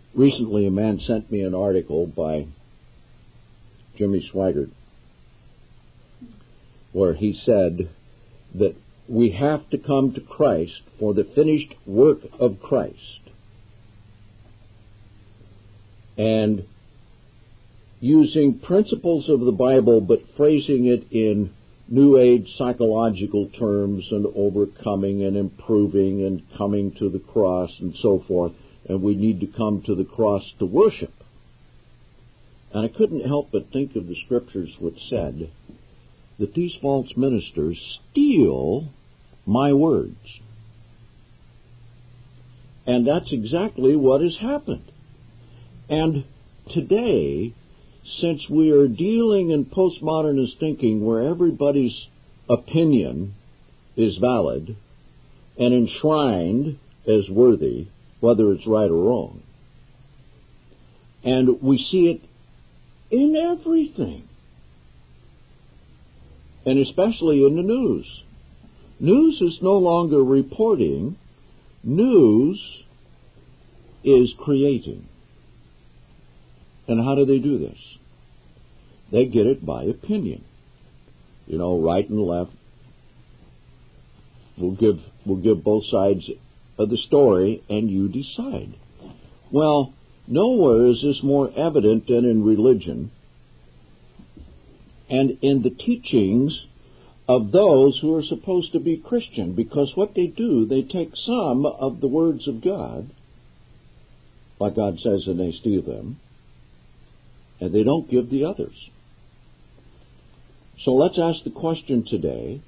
Recently, a man sent me an article by Jimmy Swaggart where he said that we have to come to Christ for the finished work of Christ. And using principles of the Bible, but phrasing it in New Age psychological terms and overcoming and improving and coming to the cross and so forth. And we need to come to the cross to worship. And I couldn't help but think of the scriptures which said that these false ministers steal my words. And that's exactly what has happened. And today, since we are dealing in postmodernist thinking where everybody's opinion is valid and enshrined as worthy, whether it's right or wrong, and we see it in everything, and especially in the news. News is no longer reporting. News is creating. And how do they do this? They get it by opinion. You know, right and left. We'll give both sides of the story, and you decide. Well, nowhere is this more evident than in religion and in the teachings of those who are supposed to be Christian, because what they do, they take some of the words of God, like God says, and they steal them, and they don't give the others. So let's ask the question today,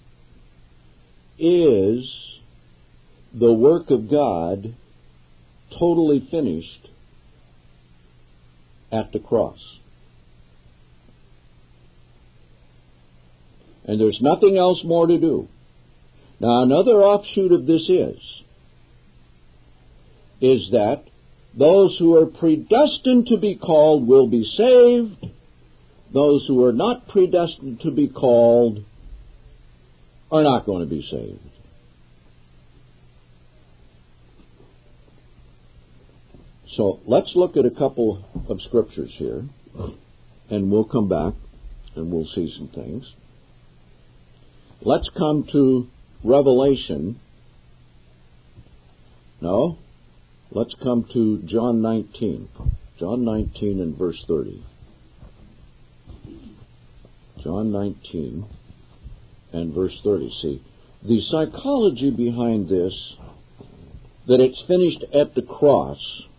is the work of God totally finished at the cross? And there's nothing else more to do. Now, another offshoot of this is that those who are predestined to be called will be saved. Those who are not predestined to be called are not going to be saved. So let's look at a couple of scriptures here, and we'll come back and we'll see some things. Let's come to Revelation. No, let's come to John 19. John 19 and verse 30. John 19 and verse 30. See, the psychology behind this, that it's finished at the cross,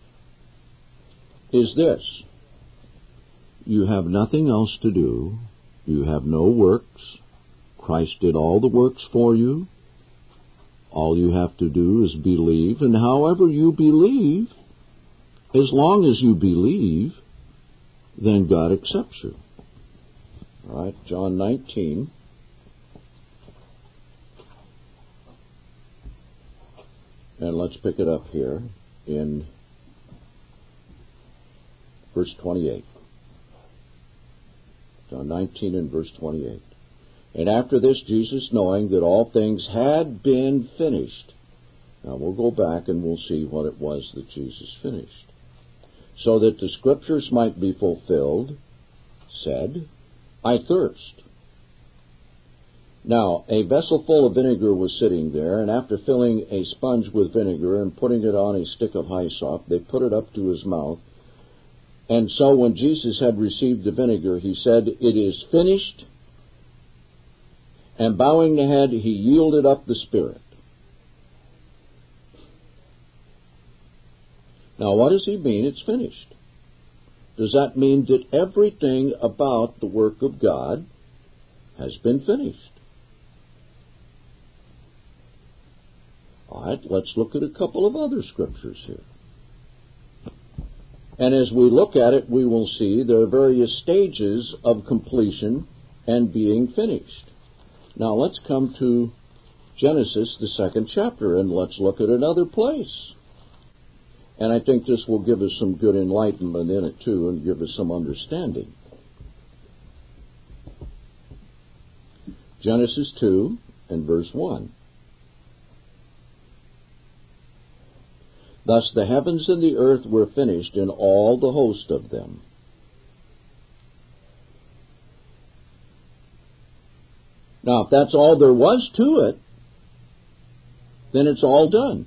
is this. You have nothing else to do. You have no works. Christ did all the works for you. All you have to do is believe, and however you believe, as long as you believe, then God accepts you. All right, John 19. And let's pick it up here in verse 28. John 19 and verse 28. And after this, Jesus, knowing that all things had been finished. Now we'll go back and we'll see what it was that Jesus finished. So that the scriptures might be fulfilled, said, I thirst. Now, a vessel full of vinegar was sitting there, and after filling a sponge with vinegar and putting it on a stick of hyssop, they put it up to his mouth. And so when Jesus had received the vinegar, he said, It is finished. And bowing the head, he yielded up the spirit. Now, what does he mean it's finished? Does that mean that everything about the work of God has been finished? All right, let's look at a couple of other scriptures here. And as we look at it, we will see there are various stages of completion and being finished. Now let's come to Genesis, the 2nd chapter, and let's look at another place. And I think this will give us some good enlightenment in it too, and give us some understanding. Genesis 2 and verse 1. Thus the heavens and the earth were finished, and all the host of them. Now, if that's all there was to it, then it's all done.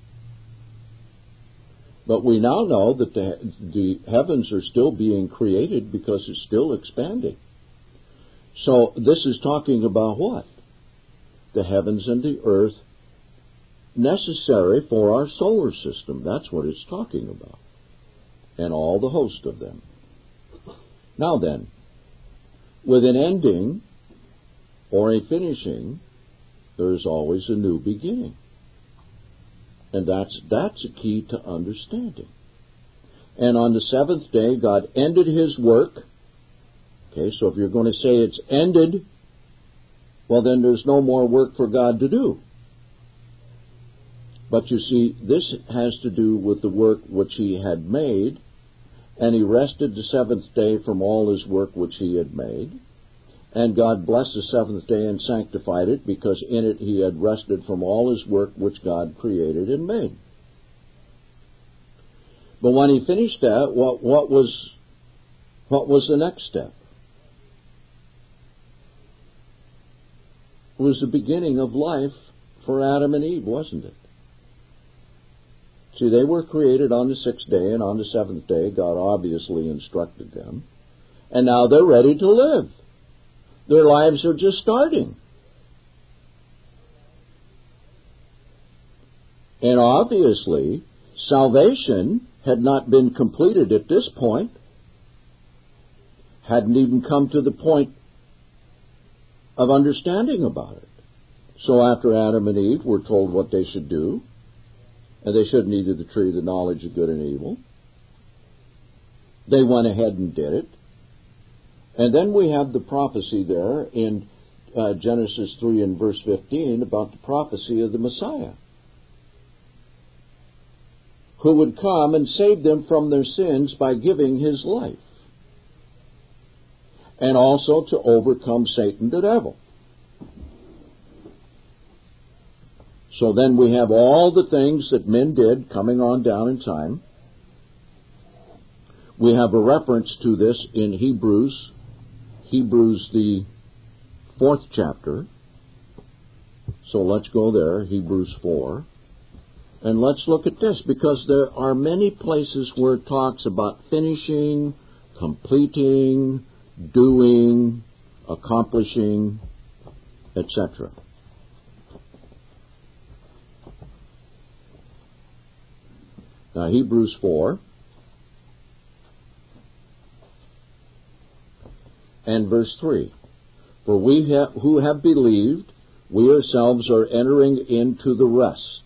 But we now know that the heavens are still being created because it's still expanding. So this is talking about what? The heavens and the earth necessary for our solar system. That's what it's talking about. And all the host of them. Now then, with an ending or a finishing, there is always a new beginning. And that's a key to understanding. And on the seventh day, God ended His work. Okay, so if you're going to say it's ended, well, then there's no more work for God to do. But you see, this has to do with the work which He had made, and He rested the seventh day from all His work which He had made. And God blessed the seventh day and sanctified it, because in it He had rested from all His work which God created and made. But when He finished that, what was the next step? It was the beginning of life for Adam and Eve, wasn't it? See, they were created on the sixth day, and on the seventh day, God obviously instructed them. And now they're ready to live. Their lives are just starting. And obviously, salvation had not been completed at this point. Hadn't even come to the point of understanding about it. So after Adam and Eve were told what they should do, and they shouldn't eat of the tree of the knowledge of good and evil, they went ahead and did it. And then we have the prophecy there in Genesis 3 and verse 15 about the prophecy of the Messiah, who would come and save them from their sins by giving His life, and also to overcome Satan the devil. So then we have all the things that men did coming on down in time. We have a reference to this in Hebrews, the 4th chapter. So let's go there, Hebrews 4. And let's look at this, because there are many places where it talks about finishing, completing, doing, accomplishing, etc. Now, Hebrews 4 and verse 3. For we who have believed, we ourselves are entering into the rest.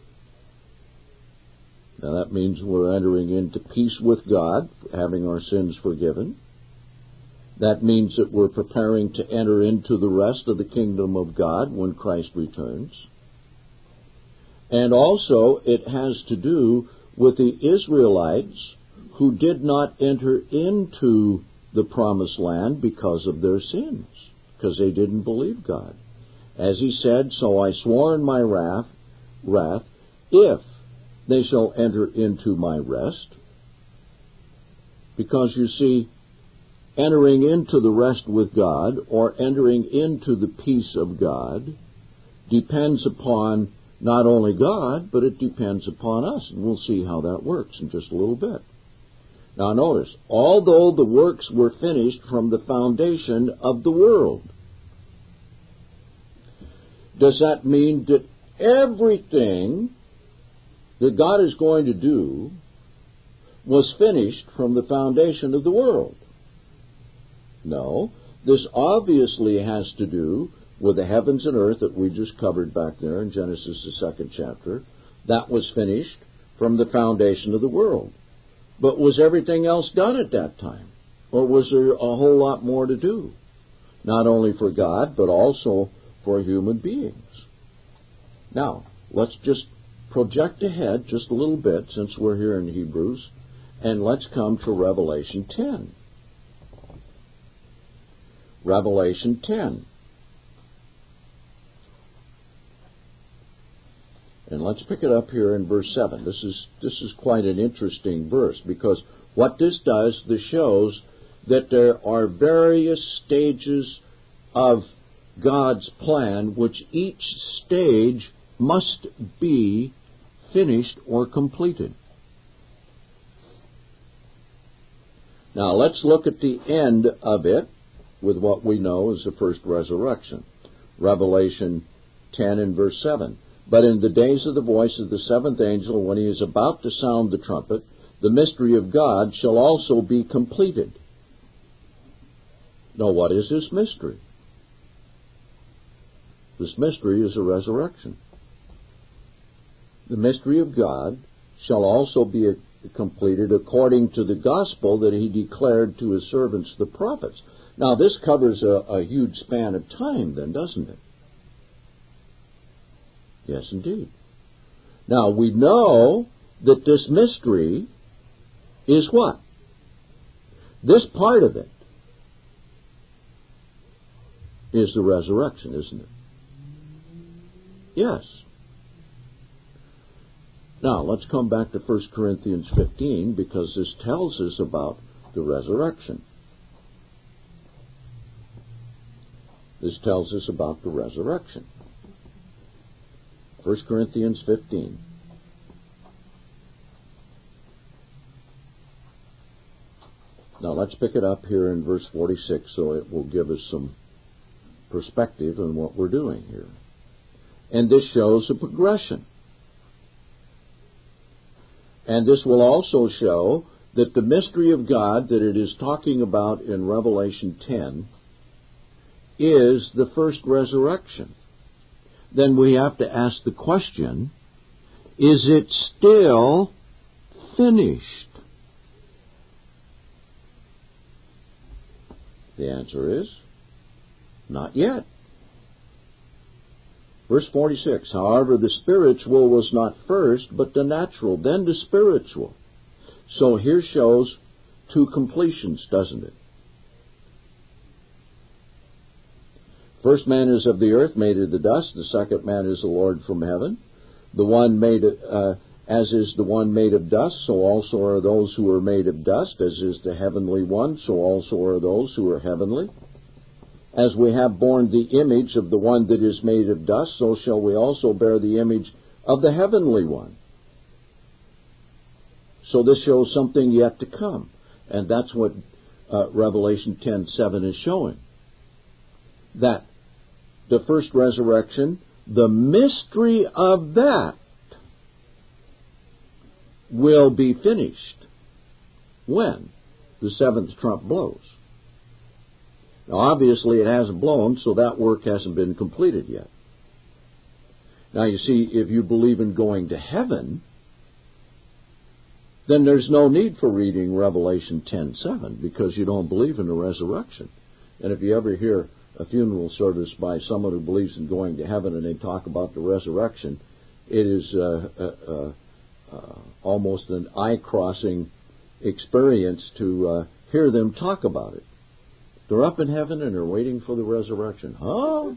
Now that means we're entering into peace with God, having our sins forgiven. That means that we're preparing to enter into the rest of the kingdom of God when Christ returns. And also it has to do with the Israelites who did not enter into the promised land because of their sins, because they didn't believe God. As He said, so I swore in my wrath, if they shall enter into my rest. Because you see, entering into the rest with God, or entering into the peace of God, depends upon not only God, but it depends upon us. And we'll see how that works in just a little bit. Now notice, although the works were finished from the foundation of the world, does that mean that everything that God is going to do was finished from the foundation of the world? No. This obviously has to do with the heavens and earth that we just covered back there in Genesis, the 2nd chapter. That was finished from the foundation of the world. But was everything else done at that time? Or was there a whole lot more to do? Not only for God, but also for human beings. Now, let's just project ahead just a little bit, since we're here in Hebrews, and let's come to Revelation 10. Revelation 10. And let's pick it up here in verse 7. This is quite an interesting verse, because what this does, this shows that there are various stages of God's plan, which each stage must be finished or completed. Now let's look at the end of it with what we know as the first resurrection. Revelation 10 and verse 7. But in the days of the voice of the seventh angel, when he is about to sound the trumpet, the mystery of God shall also be completed. Now, what is this mystery? This mystery is a resurrection. The mystery of God shall also be completed according to the gospel that he declared to his servants, the prophets. Now, this covers a huge span of time, then, doesn't it? Yes, indeed. Now, we know that this mystery is what? This part of it is the resurrection, isn't it? Yes. Now, let's come back to 1 Corinthians 15, because this tells us about the resurrection. This tells us about the resurrection. 1 Corinthians 15. Now, let's pick it up here in verse 46, so it will give us some perspective on what we're doing here. And this shows a progression. And this will also show that the mystery of God that it is talking about in Revelation 10 is the first resurrection. Then we have to ask the question, is it still finished? The answer is, not yet. Verse 46, however, the spiritual was not first, but the natural, then the spiritual. So here shows two completions, doesn't it? First man is of the earth, made of the dust. The second man is the Lord from heaven. The one made, as is the one made of dust, so also are those who are made of dust. As is the heavenly one, so also are those who are heavenly. As we have borne the image of the one that is made of dust, so shall we also bear the image of the heavenly one. So this shows something yet to come. And that's what Revelation 10:7 is showing. That the first resurrection, the mystery of that will be finished. When? The seventh trump blows. Now, obviously, it hasn't blown, so that work hasn't been completed yet. Now, you see, if you believe in going to heaven, then there's no need for reading Revelation 10:7, because you don't believe in the resurrection. And if you ever hear a funeral service by someone who believes in going to heaven and they talk about the resurrection, it is almost an eye-crossing experience to hear them talk about it. They're up in heaven and they're waiting for the resurrection. Huh?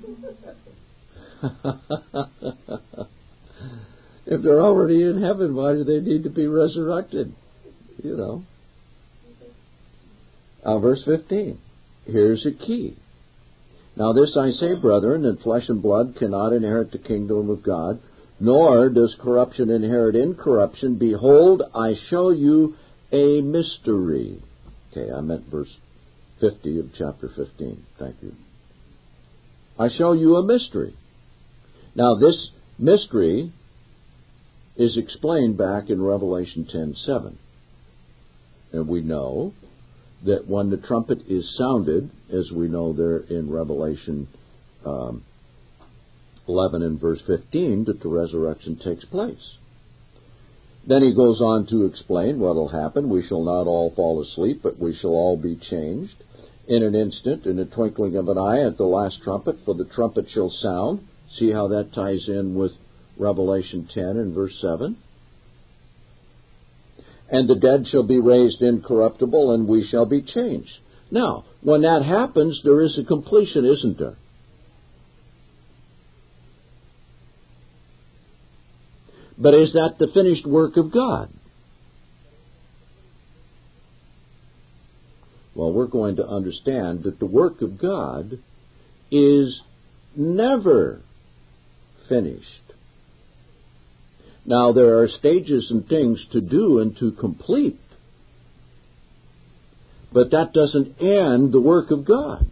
If they're already in heaven, why do they need to be resurrected? You know. Verse 15. Here's a key. Now this I say, brethren, that flesh and blood cannot inherit the kingdom of God, nor does corruption inherit incorruption. Behold, I show you a mystery. Okay, I meant verse 50 of chapter 15. Thank you. I show you a mystery. Now this mystery is explained back in Revelation 10:7. And we know that when the trumpet is sounded, as we know there in Revelation 11 and verse 15, that the resurrection takes place. Then he goes on to explain what will happen. We shall not all fall asleep, but we shall all be changed in an instant, in the twinkling of an eye, at the last trumpet, for the trumpet shall sound. See how that ties in with Revelation 10 and verse 7. And the dead shall be raised incorruptible, and we shall be changed. Now, when that happens, there is a completion, isn't there? But is that the finished work of God? Well, we're going to understand that the work of God is never finished. Now, there are stages and things to do and to complete, but that doesn't end the work of God.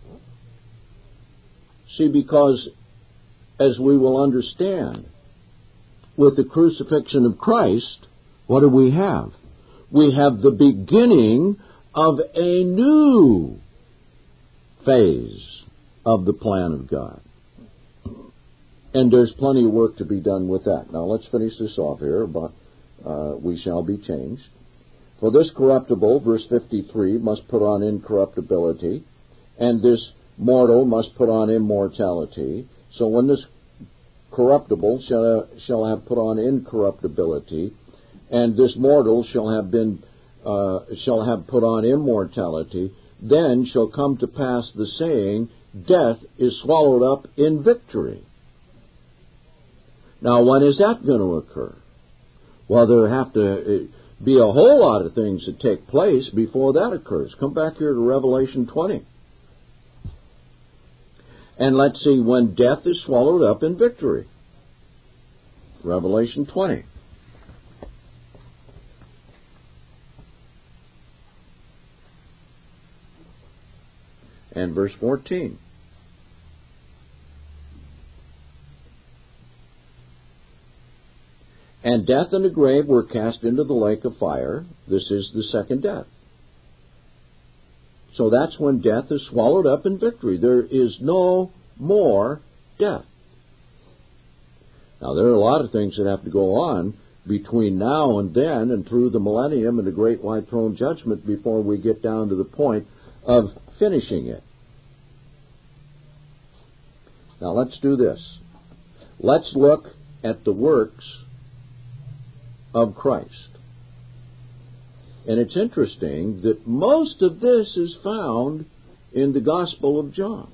See, because, as we will understand, with the crucifixion of Christ, what do we have? We have the beginning of a new phase of the plan of God. And there's plenty of work to be done with that. Now let's finish this off here about we shall be changed. For this corruptible, verse 53, must put on incorruptibility, and this mortal must put on immortality. So when this corruptible shall have put on incorruptibility, and this mortal shall have put on immortality, then shall come to pass the saying, death is swallowed up in victory. Now, when is that going to occur? Well, there have to be a whole lot of things that take place before that occurs. Come back here to Revelation 20. And let's see when death is swallowed up in victory. Revelation 20. And verse 14. And death and the grave were cast into the lake of fire. This is the second death. So that's when death is swallowed up in victory. There is no more death. Now, there are a lot of things that have to go on between now and then and through the millennium and the great white throne judgment before we get down to the point of finishing it. Now, let's do this. Let's look at the works of Christ. And it's interesting that most of this is found in the Gospel of John.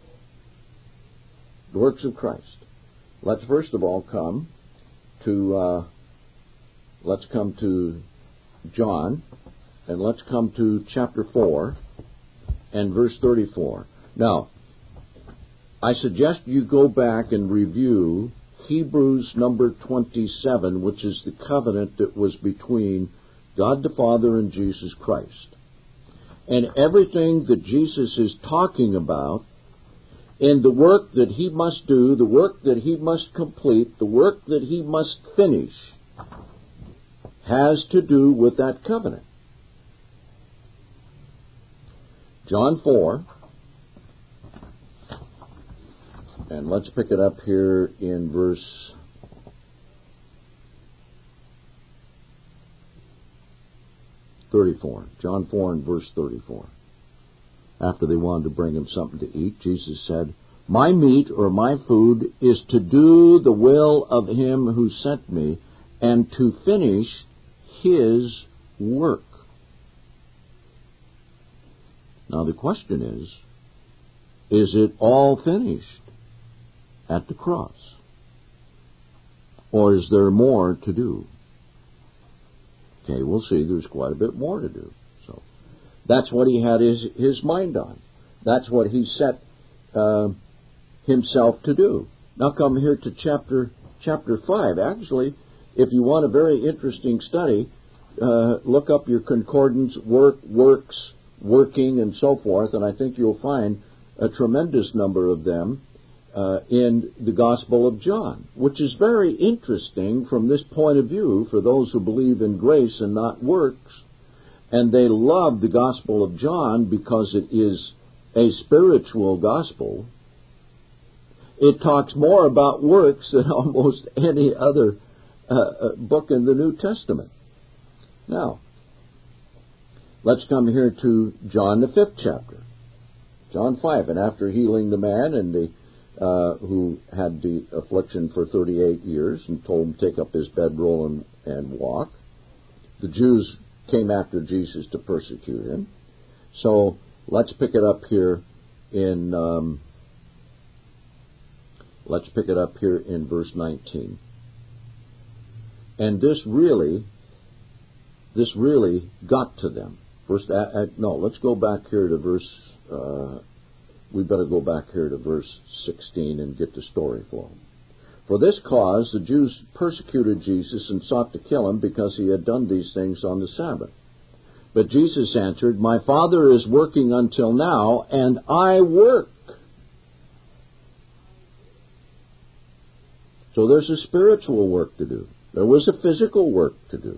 The works of Christ. Let's first of all come to John, and let's come to chapter 4 and verse 34. Now, I suggest you go back and review Hebrews number 27, which is the covenant that was between God the Father and Jesus Christ. And everything that Jesus is talking about in the work that he must do, the work that he must complete, the work that he must finish, has to do with that covenant. John 4, and let's pick it up here in verse 34. John 4 and verse 34. After they wanted to bring him something to eat, Jesus said, "My meat or my food is to do the will of him who sent me and to finish his work." Now the question is it all finished at the cross? Or is there more to do? Okay, we'll see. There's quite a bit more to do. So that's what he had his mind on. That's what he set himself to do. Now come here to chapter 5. Actually, if you want a very interesting study, look up your concordance, works, working, and so forth, and I think you'll find a tremendous number of them in the Gospel of John, which is very interesting from this point of view for those who believe in grace and not works. And they love the Gospel of John because it is a spiritual gospel. It talks more about works than almost any other book in the New Testament. Now, let's come here to John the 5th chapter. John 5, and after healing the man and who had the affliction for 38 years and told him to take up his bedroll and walk, the Jews came after Jesus to persecute him. So let's pick it up here in verse 19. And this really got to them. Let's go back here to verse, we better go back here to verse 16 and get the story flowing. For this cause the Jews persecuted Jesus and sought to kill him because he had done these things on the Sabbath. But Jesus answered, My Father is working until now, and I work. So there's a spiritual work to do. There was a physical work to do.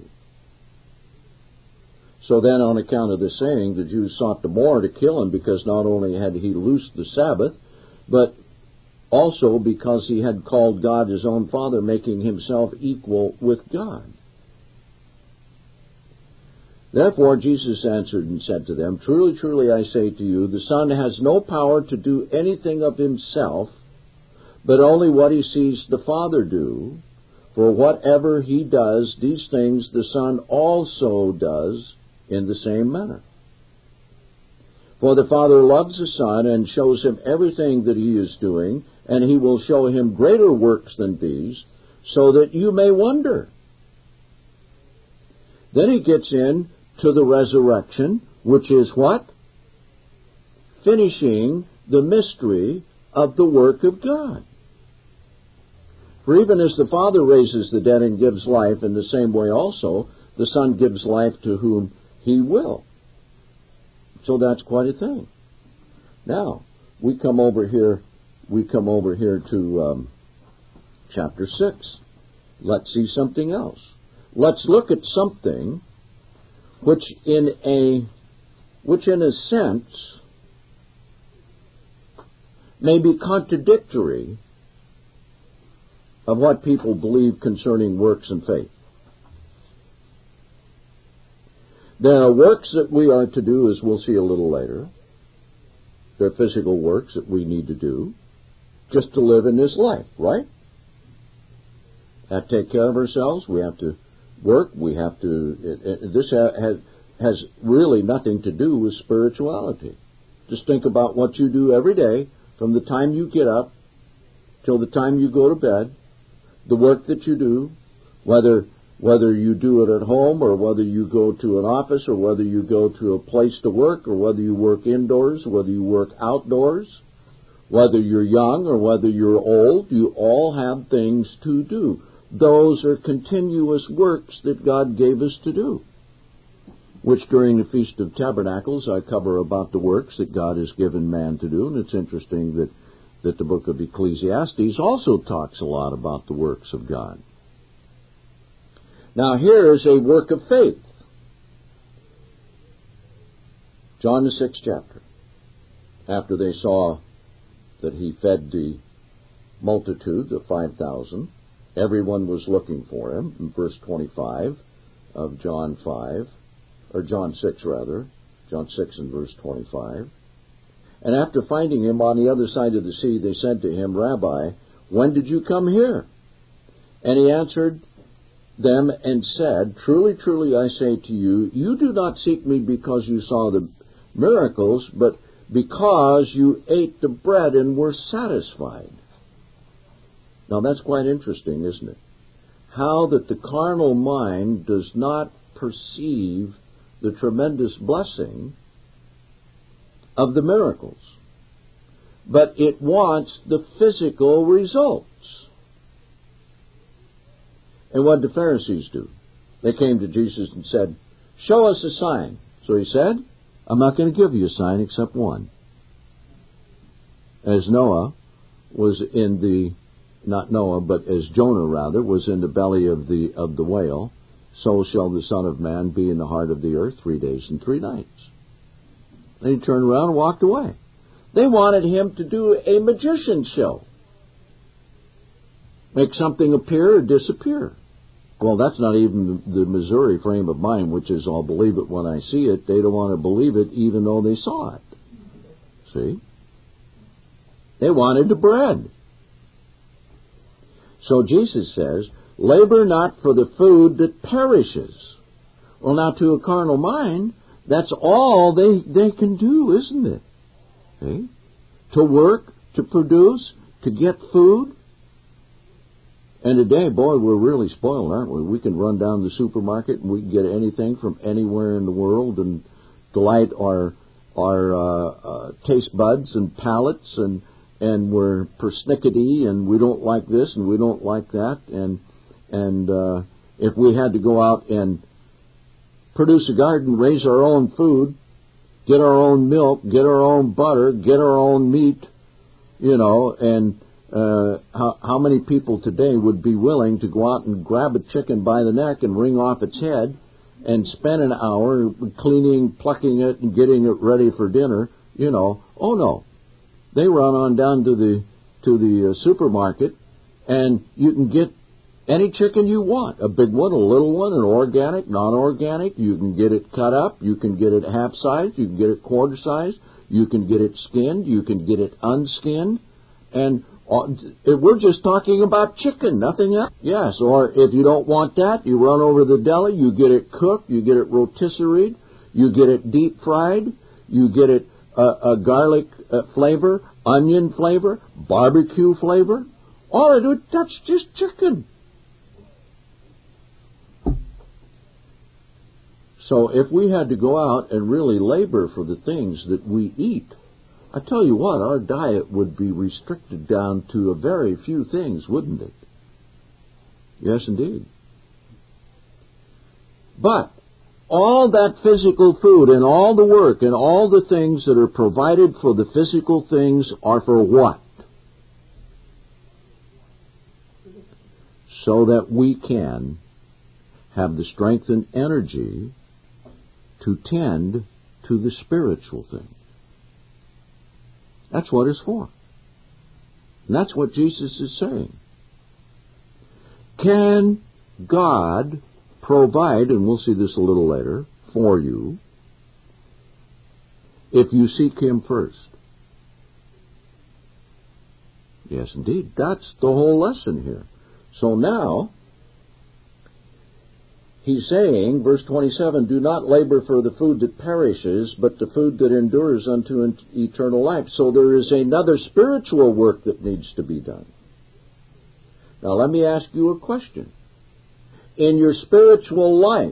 So then, on account of this saying, the Jews sought the more to kill him because not only had he loosed the Sabbath, but also because he had called God his own Father, making himself equal with God. Therefore Jesus answered and said to them, Truly, truly, I say to you, the Son has no power to do anything of himself, but only what he sees the Father do. For whatever he does, these things the Son also does in the same manner. For the Father loves the Son and shows him everything that he is doing, and he will show him greater works than these, so that you may wonder. Then he gets in to the resurrection, which is what? Finishing the mystery of the work of God. For even as the Father raises the dead and gives life, in the same way also the Son gives life to whom he will. So that's quite a thing. Now, we come over here to chapter 6. Let's see something else. Let's look at something which in a sense may be contradictory of what people believe concerning works and faith. There are works that we are to do, as we'll see a little later. There are physical works that we need to do just to live in this life, right? Have to take care of ourselves. We have to work. We have to... This has really nothing to do with spirituality. Just think about what you do every day, from the time you get up till the time you go to bed, the work that you do, whether you do it at home or whether you go to an office or whether you go to a place to work or whether you work indoors, whether you work outdoors, whether you're young or whether you're old, you all have things to do. Those are continuous works that God gave us to do, which during the Feast of Tabernacles I cover about the works that God has given man to do. And it's interesting that the book of Ecclesiastes also talks a lot about the works of God. Now here is a work of faith. John the 6th chapter. After they saw that he fed the multitude, the 5,000, everyone was looking for him, in verse 25 of John 5, or John 6 rather, John 6 and verse 25. And after finding him on the other side of the sea, they said to him, Rabbi, when did you come here? And he answered them and said, Truly, truly, I say to you, you do not seek me because you saw the miracles, but because you ate the bread and were satisfied. Now that's quite interesting, isn't it? How that the carnal mind does not perceive the tremendous blessing of the miracles, but it wants the physical results. And what did the Pharisees do? They came to Jesus and said, Show us a sign. So he said, I'm not going to give you a sign except one. As Noah was in the, not Noah, but as Jonah rather, was in the belly of the whale, so shall the Son of Man be in the heart of the earth 3 days and 3 nights. Then he turned around and walked away. They wanted him to do a magician show. Make something appear or disappear. Well, that's not even the Missouri frame of mind, which is, I'll believe it when I see it. They don't want to believe it even though they saw it. See? They wanted the bread. So Jesus says, labor not for the food that perishes. Well, now to a carnal mind, that's all they can do, isn't it? See? To work, to produce, to get food. And today, boy, we're really spoiled, aren't we? We can run down the supermarket and we can get anything from anywhere in the world and delight our taste buds and palates, and we're persnickety, and we don't like this and we don't like that, and if we had to go out and produce a garden, raise our own food, get our own milk, get our own butter, get our own meat, and how many people today would be willing to go out and grab a chicken by the neck and wring off its head and spend an hour cleaning, plucking it, and getting it ready for dinner? Oh no. They run on down to the supermarket, and you can get any chicken you want, a big one, a little one, an organic, non-organic. You can get it cut up, you can get it half-sized, you can get it quarter-sized, you can get it skinned, you can get it unskinned, and we're just talking about chicken, nothing else. Yes, or if you don't want that, you run over to the deli, you get it cooked, you get it rotisserie, you get it deep-fried, you get it a garlic flavor, onion flavor, barbecue flavor. All I do, that's just chicken. So if we had to go out and really labor for the things that we eat, I tell you what, our diet would be restricted down to a very few things, wouldn't it? Yes, indeed. But all that physical food and all the work and all the things that are provided for the physical things are for what? So that we can have the strength and energy to tend to the spiritual things. That's what it's for. And that's what Jesus is saying. Can God provide, and we'll see this a little later, for you, if you seek Him first? Yes, indeed. That's the whole lesson here. So now, He's saying, verse 27, do not labor for the food that perishes, but the food that endures unto eternal life. So there is another spiritual work that needs to be done. Now let me ask you a question. In your spiritual life,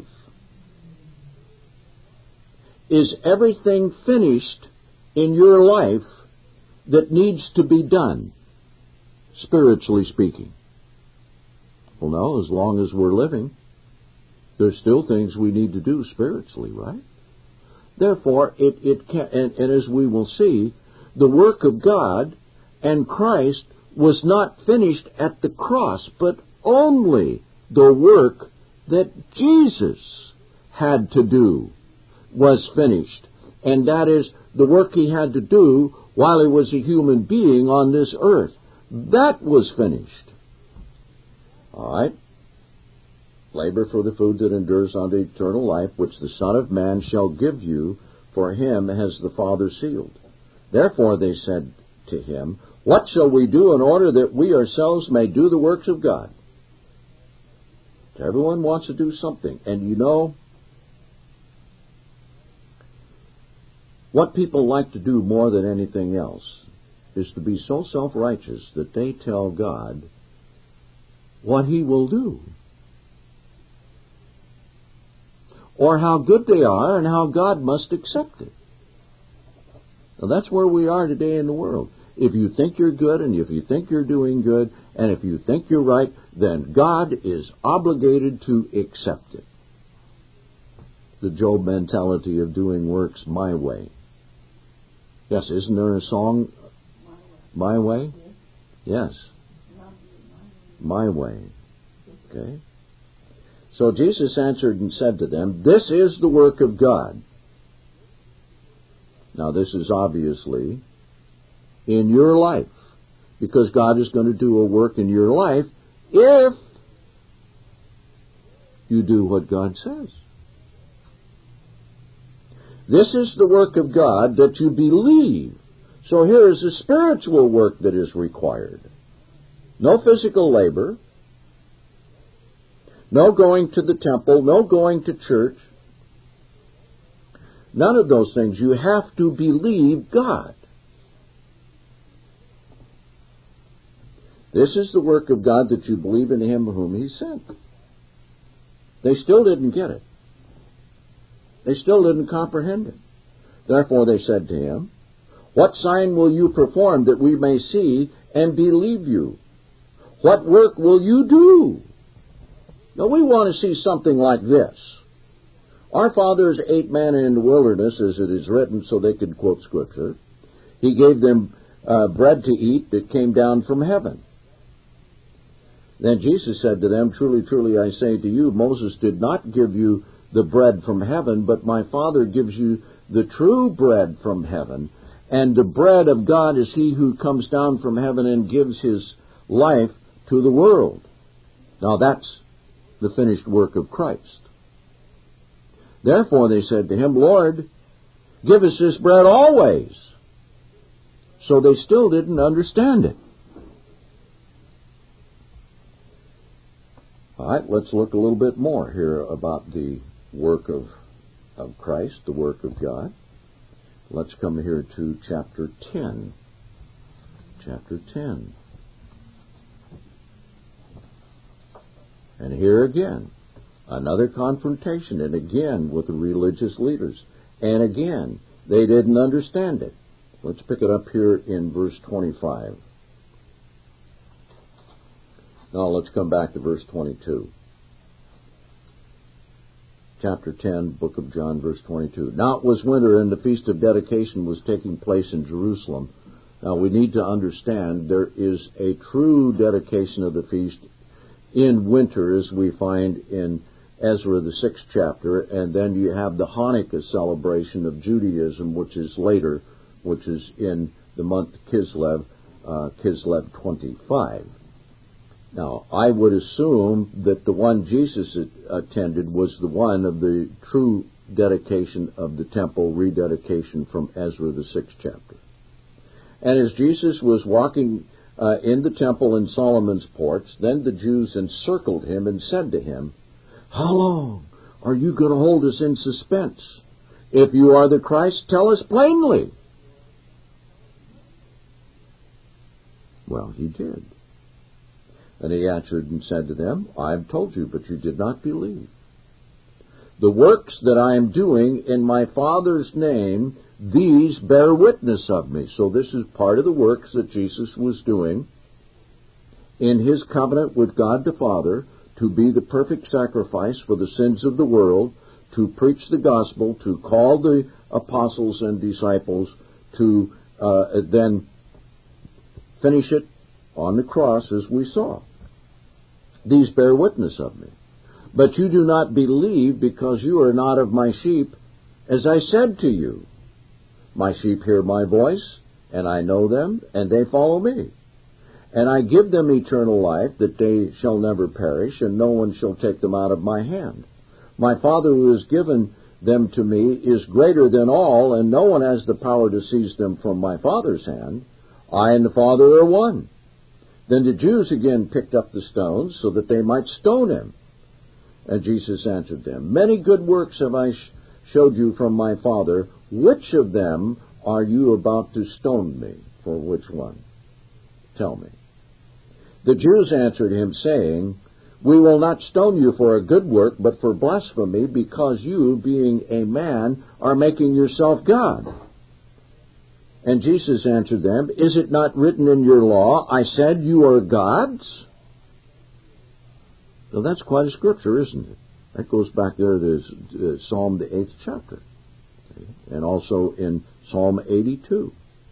is everything finished in your life that needs to be done, spiritually speaking? Well, no, as long as we're living, there's still things we need to do spiritually, right? Therefore, it can, and as we will see, the work of God and Christ was not finished at the cross, but only the work that Jesus had to do was finished. And that is the work He had to do while He was a human being on this earth. That was finished. All right? Labor for the food that endures unto eternal life, which the Son of Man shall give you, for Him has the Father sealed. Therefore they said to Him, what shall we do in order that we ourselves may do the works of God? Everyone wants to do something. And you know, what people like to do more than anything else is to be so self-righteous that they tell God what He will do, or how good they are and how God must accept it. Now that's where we are today in the world. If you think you're good, and if you think you're doing good, and if you think you're right, then God is obligated to accept it. The Job mentality of doing works my way. Yes, isn't there a song, My Way? Yes. My way. Okay. So Jesus answered and said to them, this is the work of God. Now this is obviously in your life, because God is going to do a work in your life if you do what God says. This is the work of God, that you believe. So here is the spiritual work that is required. No physical labor, no going to the temple, no going to church. None of those things. You have to believe God. This is the work of God, that you believe in him whom he sent. They still didn't get it. They still didn't comprehend it. Therefore they said to him, what sign will you perform that we may see and believe you? What work will you do? Now we want to see something like this. Our fathers ate manna in the wilderness, as it is written, so they could quote Scripture. He gave them bread to eat that came down from heaven. Then Jesus said to them, truly, truly, I say to you, Moses did not give you the bread from heaven, but my Father gives you the true bread from heaven. And the bread of God is he who comes down from heaven and gives his life to the world. Now that's the finished work of Christ. Therefore they said to him, Lord, give us this bread always. So they still didn't understand it. All right, let's look a little bit more here about the work of Christ, the work of God. Let's come here to chapter 10. Chapter 10. And here again, another confrontation, and again with the religious leaders. And again, they didn't understand it. Let's pick it up here in verse 25. Now let's come back to verse 22. Chapter 10, book of John, verse 22. Now it was winter, and the Feast of Dedication was taking place in Jerusalem. Now we need to understand there is a true dedication of the feast in winter, as we find in Ezra, the 6th chapter, and then you have the Hanukkah celebration of Judaism, which is later, which is in the month Kislev 25. Now, I would assume that the one Jesus attended was the one of the true dedication of the temple, rededication from Ezra, the 6th chapter. And as Jesus was walking in the temple in Solomon's porch, then the Jews encircled him and said to him, how long are you going to hold us in suspense? If you are the Christ, tell us plainly. Well, he did. And he answered and said to them, I have told you, but you did not believe. The works that I am doing in my Father's name, these bear witness of me. So this is part of the works that Jesus was doing in his covenant with God the Father, to be the perfect sacrifice for the sins of the world, to preach the gospel, to call the apostles and disciples, to then finish it on the cross, as we saw. These bear witness of me. But you do not believe, because you are not of my sheep, as I said to you. My sheep hear my voice, and I know them, and they follow me. And I give them eternal life, that they shall never perish, and no one shall take them out of my hand. My Father who has given them to me is greater than all, and no one has the power to seize them from my Father's hand. I and the Father are one. Then the Jews again picked up the stones, so that they might stone him. And Jesus answered them, many good works have I showed you from my Father. Which of them are you about to stone me? For which one? Tell me. The Jews answered him, saying, we will not stone you for a good work, but for blasphemy, because you, being a man, are making yourself God. And Jesus answered them, is it not written in your law, I said you are gods? So that's quite a scripture, isn't it? That goes back there to Psalm, the 8th chapter. Okay? And also in Psalm 82.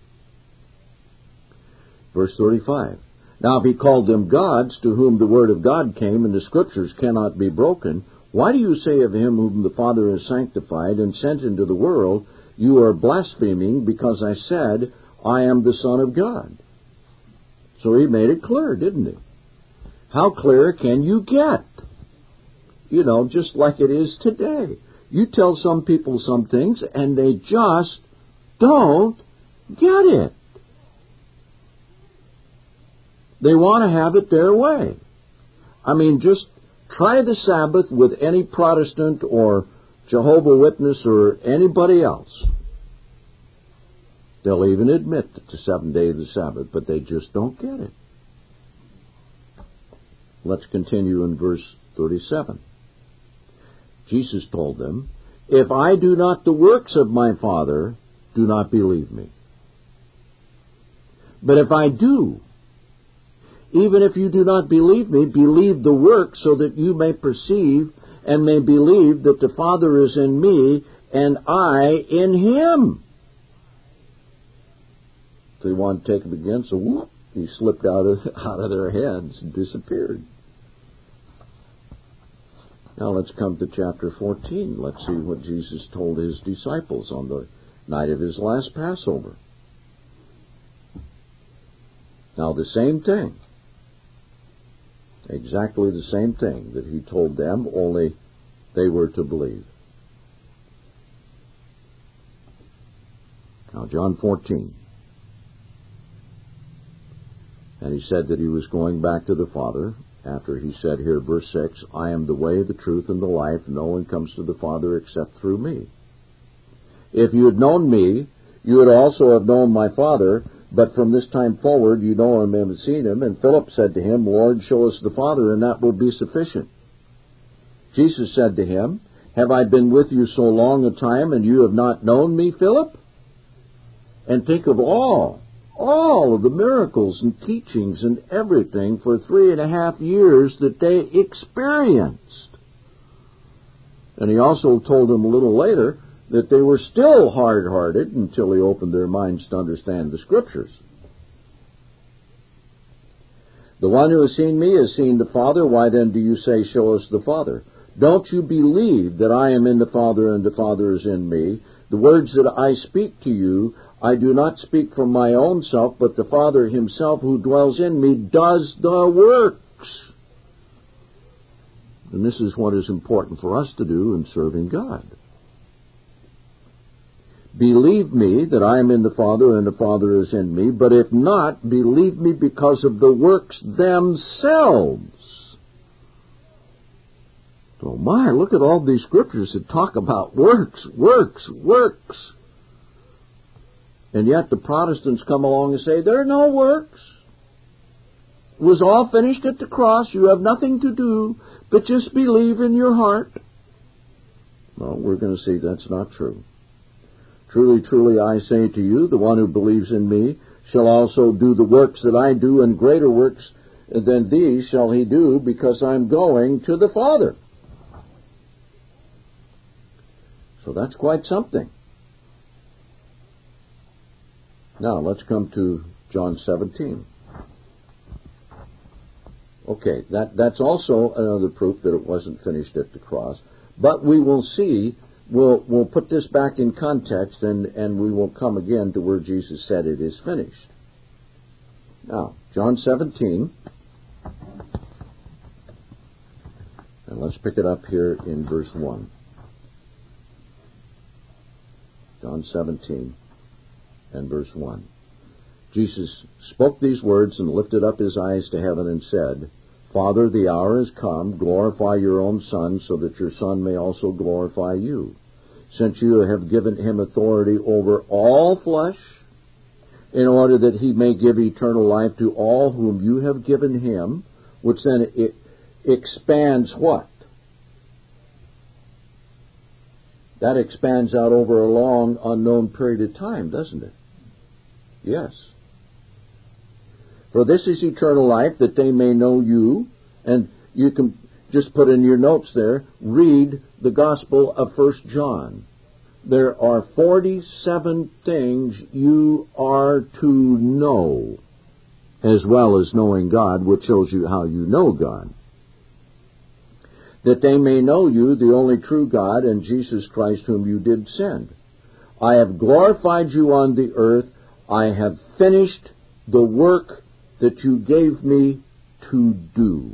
Verse 35. Now if he called them gods, to whom the word of God came, and the scriptures cannot be broken, why do you say of him whom the Father has sanctified and sent into the world, you are blaspheming, because I said, I am the Son of God? So he made it clear, didn't he? How clear can you get? You know, just like it is today. You tell some people some things, and they just don't get it. They want to have it their way. I mean, just try the Sabbath with any Protestant or Jehovah's Witness or anybody else. They'll even admit that the seventh day of the Sabbath, but they just don't get it. Let's continue in verse 37. Jesus told them, "If I do not the works of my Father, do not believe me. But if I do, even if you do not believe me, believe the works, so that you may perceive and may believe that the Father is in me and I in him." So they wanted to take him again, so whoop, he slipped out of their hands and disappeared. Now let's come to chapter 14. Let's see what Jesus told his disciples on the night of his last Passover. Now the same thing. Exactly the same thing that he told them, only they were to believe. Now John 14. And he said that he was going back to the Father, after he said here, verse 6, "I am the way, the truth, and the life. No one comes to the Father except through me. If you had known me, you would also have known my Father, but from this time forward you know him and have seen him." And Philip said to him, "Lord, show us the Father, and that will be sufficient." Jesus said to him, "Have I been with you so long a time, and you have not known me, Philip? And think of all of the miracles and teachings and everything for 3.5 years that they experienced." And he also told them a little later that they were still hard-hearted until he opened their minds to understand the Scriptures. "The one who has seen me has seen the Father. Why then do you say, 'Show us the Father'? Don't you believe that I am in the Father and the Father is in me? The words that I speak to you, I do not speak from my own self, but the Father himself who dwells in me does the works." And this is what is important for us to do in serving God. "Believe me that I am in the Father and the Father is in me, but if not, believe me because of the works themselves." Oh my, look at all these scriptures that talk about works, works, works. And yet the Protestants come along and say, there are no works. It was all finished at the cross. You have nothing to do but just believe in your heart. Well, we're going to see that's not true. "Truly, truly, I say to you, the one who believes in me shall also do the works that I do, and greater works than these shall he do, because I'm going to the Father." So that's quite something. Now, let's come to John 17. Okay, that's also another proof that it wasn't finished at the cross. But we will see, we'll put this back in context, and we will come again to where Jesus said it is finished. Now, John 17, and let's pick it up here in verse 1. John 17 and verse 1. Jesus spoke these words and lifted up his eyes to heaven and said, "Father, the hour is come. Glorify your own Son, so that your Son may also glorify you, since you have given him authority over all flesh, in order that he may give eternal life to all whom you have given him," which then it expands what? That expands out over a long, unknown period of time, doesn't it? Yes. "For this is eternal life, that they may know you," and you can just put in your notes there, read the Gospel of 1 John. There are 47 things you are to know, as well as knowing God, which shows you how you know God. "That they may know you, the only true God, and Jesus Christ whom you did send. I have glorified you on the earth. I have finished the work that you gave me to do."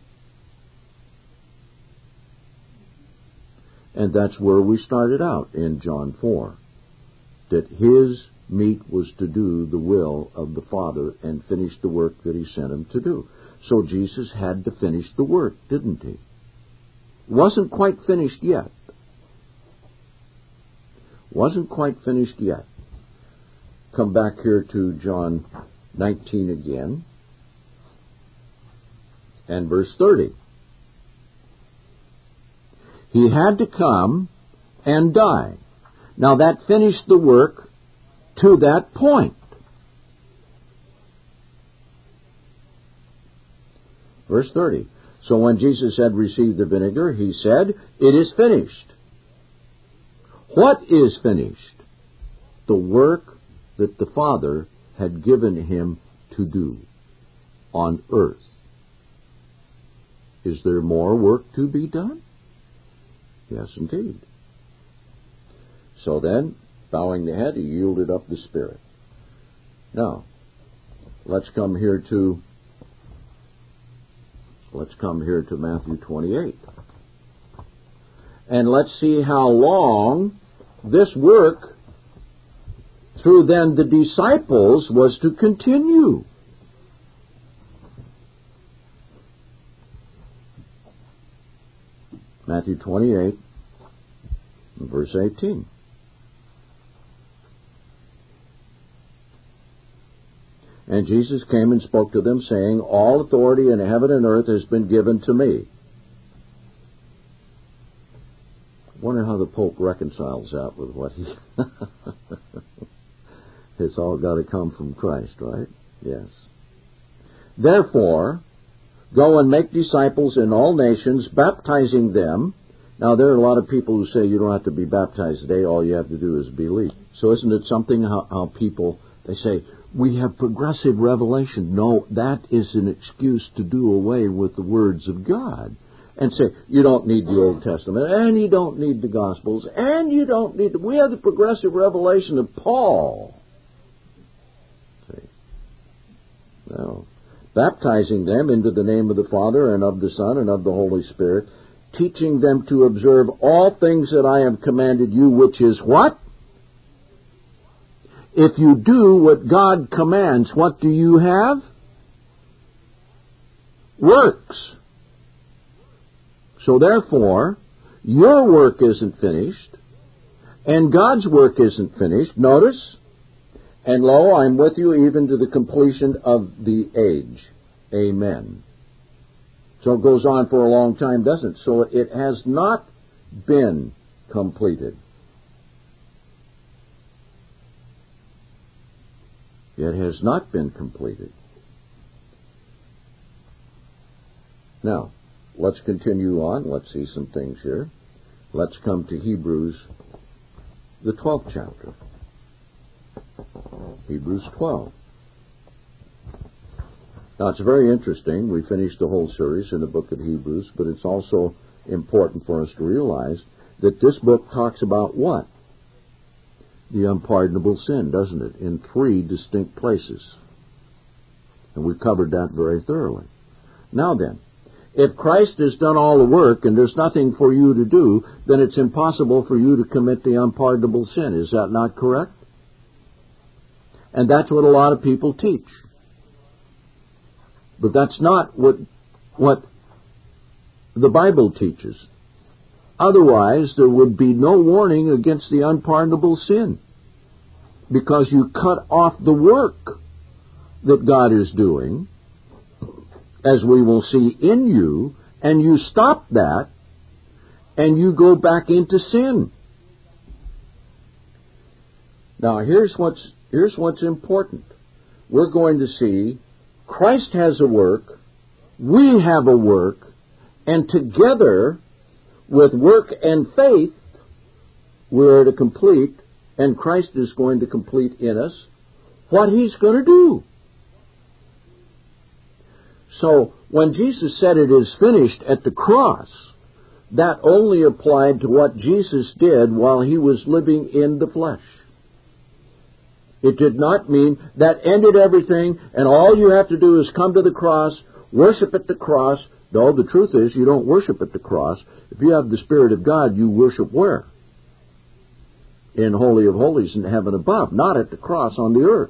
And that's where we started out in John 4. That his meat was to do the will of the Father and finish the work that he sent him to do. So Jesus had to finish the work, didn't he? Wasn't quite finished yet. Wasn't quite finished yet. Come back here to John 19 again. and verse 30. He had to come and die. Now that finished the work to that point. Verse 30. So when Jesus had received the vinegar, he said, "It is finished." What is finished? The work that the Father had given him to do on earth. Is there more work to be done? Yes, indeed. So then, bowing the head, he yielded up the Spirit. Now, let's come here to Matthew 28. And let's see how long this work through then the disciples was to continue. Matthew 28, verse 18. And Jesus came and spoke to them, saying, "All authority in heaven and earth has been given to me." I wonder how the Pope reconciles that with what he... It's all got to come from Christ, right? Yes. "Therefore, go and make disciples in all nations, baptizing them." Now, there are a lot of people who say you don't have to be baptized today. All you have to do is believe. So isn't it something how people, they say, we have progressive revelation. No, that is an excuse to do away with the words of God. And say, you don't need the Old Testament, and you don't need the Gospels, and you don't need... We have the progressive revelation of Paul. See? No. "Baptizing them into the name of the Father, and of the Son, and of the Holy Spirit, teaching them to observe all things that I have commanded you," which is what? If you do what God commands, what do you have? Works. So therefore, your work isn't finished, and God's work isn't finished. Notice, "And lo, I'm with you even to the completion of the age." Amen. So it goes on for a long time, doesn't it? So it has not been completed. It has not been completed. Now, let's continue on. Let's see some things here. Let's come to Hebrews, the 12th chapter. Hebrews 12. Now, it's very interesting. We finished the whole series in the book of Hebrews, but it's also important for us to realize that this book talks about what? The unpardonable sin, doesn't it? In 3 distinct places. And we covered that very thoroughly. Now then, if Christ has done all the work and there's nothing for you to do, then it's impossible for you to commit the unpardonable sin. Is that not correct? And that's what a lot of people teach. But that's not what the Bible teaches. Otherwise, there would be no warning against the unpardonable sin, because you cut off the work that God is doing, as we will see in you, and you stop that, and you go back into sin. Now, here's what's important. We're going to see Christ has a work, we have a work, and together with work and faith, we're to complete, and Christ is going to complete in us what He's going to do. So, when Jesus said it is finished at the cross, that only applied to what Jesus did while He was living in the flesh. It did not mean that ended everything, and all you have to do is come to the cross, worship at the cross. No, the truth is, you don't worship at the cross. If you have the Spirit of God, you worship where? In Holy of Holies in heaven above, not at the cross on the earth.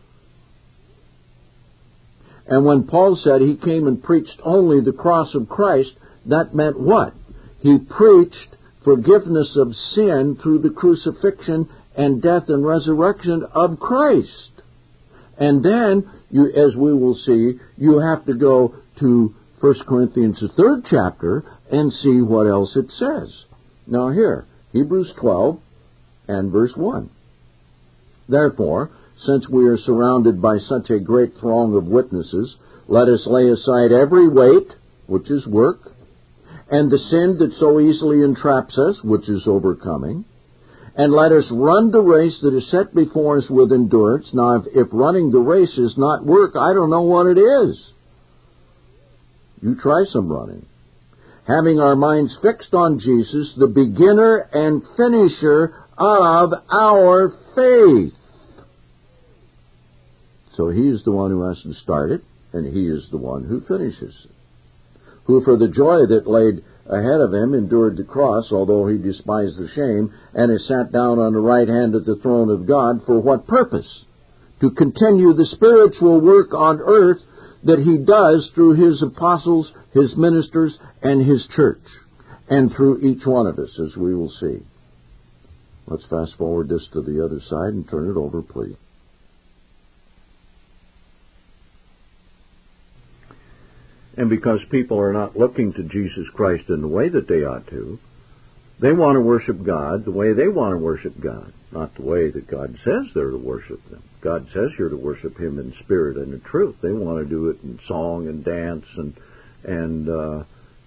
And when Paul said he came and preached only the cross of Christ, that meant what? He preached forgiveness of sin through the crucifixion and death and resurrection of Christ. And then, as we will see, you have to go to 1 Corinthians, the 3rd chapter, and see what else it says. Now here, Hebrews 12 and verse 1. Therefore, since we are surrounded by such a great throng of witnesses, let us lay aside every weight, which is work, and the sin that so easily entraps us, which is overcoming, and let us run the race that is set before us with endurance. Now, if running the race is not work, I don't know what it is. You try some running. Having our minds fixed on Jesus, the beginner and finisher of our faith. So he is the one who has to start it, and he is the one who finishes it. Who for the joy that laid ahead of him endured the cross, although he despised the shame, and is sat down on the right hand of the throne of God. For what purpose? To continue the spiritual work on earth that he does through his apostles, his ministers, and his church, and through each one of us, as we will see. Let's fast forward this to the other side and turn it over, please. And because people are not looking to Jesus Christ in the way that they ought to, they want to worship God the way they want to worship God, not the way that God says they're to worship Him. God says you're to worship Him in spirit and in truth. They want to do it in song and dance and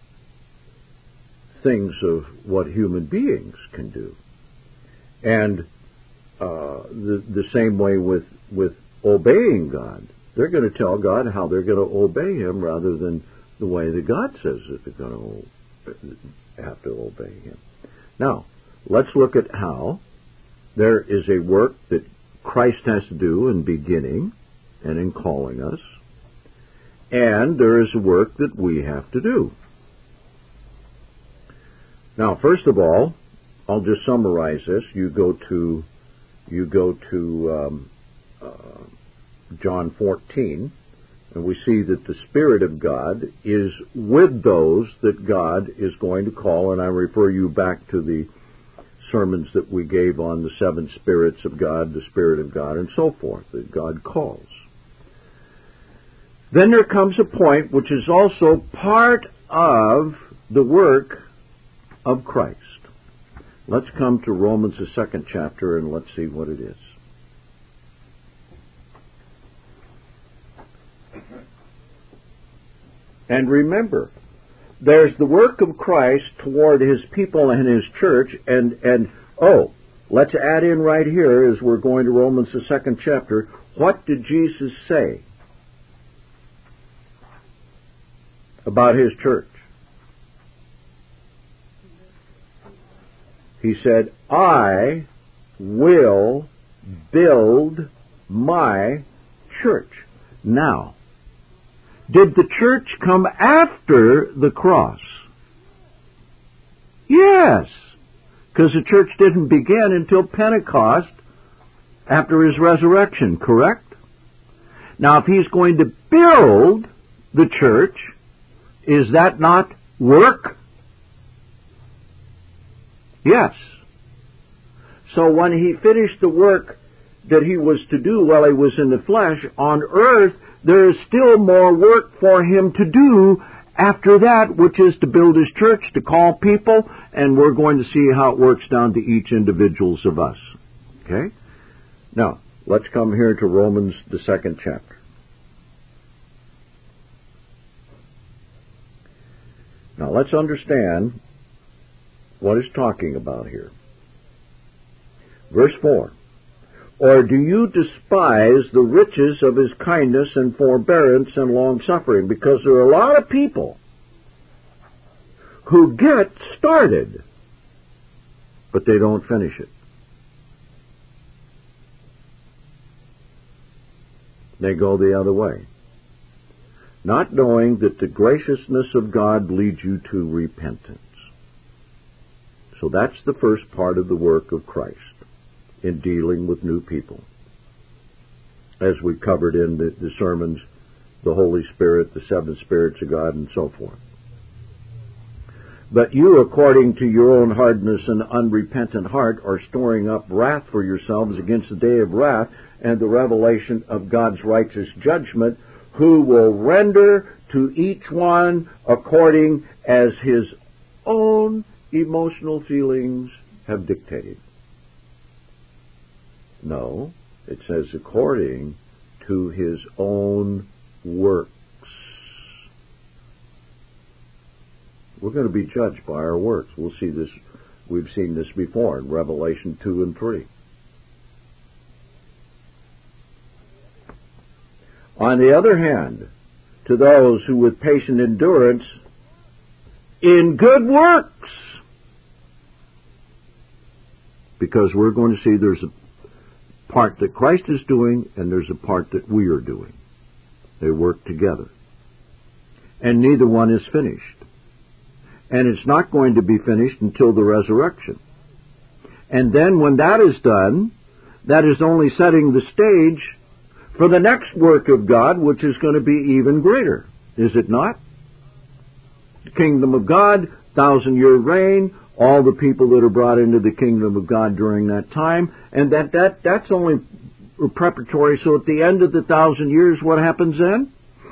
things of what human beings can do. And the same way with obeying God. They're going to tell God how they're going to obey Him rather than the way that God says that they're going to have to obey Him. Now, let's look at how there is a work that Christ has to do in beginning and in calling us, and there is a work that we have to do. Now, first of all, I'll just summarize this. You go to John 14, and we see that the Spirit of God is with those that God is going to call, and I refer you back to the sermons that we gave on the 7 spirits of God, the Spirit of God, and so forth, that God calls. Then there comes a point which is also part of the work of Christ. Let's come to Romans, the 2nd chapter, and let's see what it is. And remember, there's the work of Christ toward His people and His church, and let's add in right here, as we're going to Romans, the 2nd chapter, what did Jesus say about His church? He said, I will build my church. Now, did the church come after the cross? Yes, because the church didn't begin until Pentecost after His resurrection, correct? Now, if He's going to build the church, is that not work? Yes. So when He finished the work that He was to do while He was in the flesh on earth, there is still more work for Him to do after that, which is to build His church, to call people, and we're going to see how it works down to each individuals of us. Okay? Now, let's come here to Romans, the 2nd chapter. Now, let's understand what it's talking about here. Verse 4. Or do you despise the riches of His kindness and forbearance and long-suffering? Because there are a lot of people who get started, but they don't finish it. They go the other way, not knowing that the graciousness of God leads you to repentance. So that's the first part of the work of Christ in dealing with new people. As we covered in the sermons, the Holy Spirit, the 7 spirits of God, and so forth. But you, according to your own hardness and unrepentant heart, are storing up wrath for yourselves against the day of wrath and the revelation of God's righteous judgment, who will render to each one according as his own emotional feelings have dictated. No, it says according to his own works. We're going to be judged by our works. We'll see this. We've seen this before in Revelation 2 and 3. On the other hand, to those who with patient endurance in good works, because we're going to see there's a part that Christ is doing and there's a part that we are doing. They work together. And neither one is finished. And it's not going to be finished until the resurrection. And then when that is done, that is only setting the stage for the next work of God, which is going to be even greater. Is it not? The kingdom of God, 1,000-year reign, all the people that are brought into the kingdom of God during that time, and that's only preparatory. So at the end of the 1,000 years, what happens then?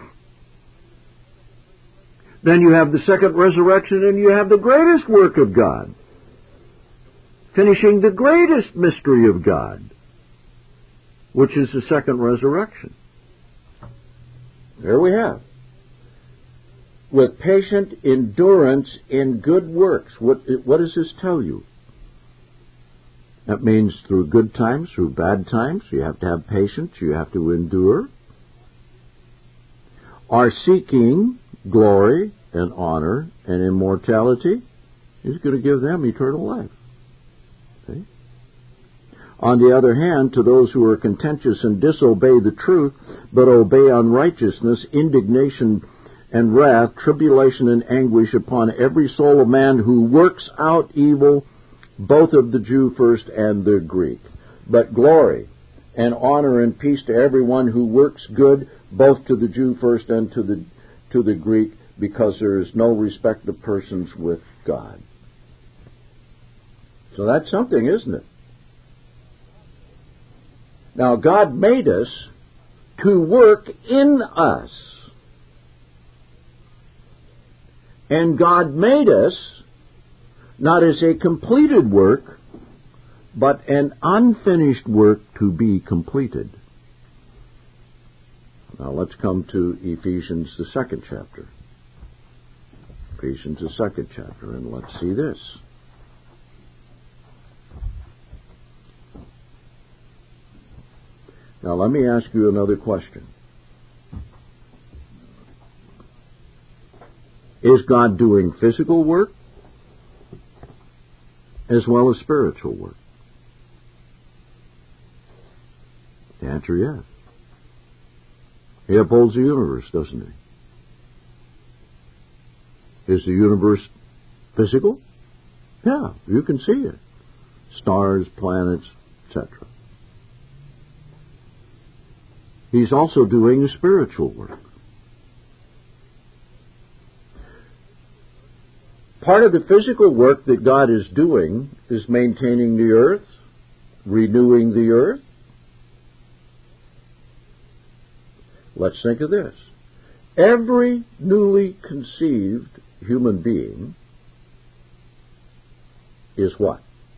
Then you have the second resurrection and you have the greatest work of God, finishing the greatest mystery of God, which is the second resurrection. There we have. With patient endurance in good works. What does this tell you? That means through good times, through bad times, you have to have patience, you have to endure. Are seeking glory and honor and immortality. He's going to give them eternal life. Okay? On the other hand, to those who are contentious and disobey the truth, but obey unrighteousness, indignation and wrath, tribulation and anguish upon every soul of man who works out evil, both of the Jew first and the Greek. But glory and honor and peace to everyone who works good, both to the Jew first and to the Greek, because there is no respect of persons with God. So that's something, isn't it? Now, God made us to work in us. And God made us not as a completed work, but an unfinished work to be completed. Now let's come to Ephesians, the second chapter. Ephesians, the second chapter, and let's see this. Now let me ask you another question. Is God doing physical work as well as spiritual work? The answer, yes. He upholds the universe, doesn't he? Is the universe physical? Yeah, you can see it. Stars, planets, etc. He's also doing spiritual work. Part of the physical work that God is doing is maintaining the earth, renewing the earth. Let's think of this. Every newly conceived human being is what?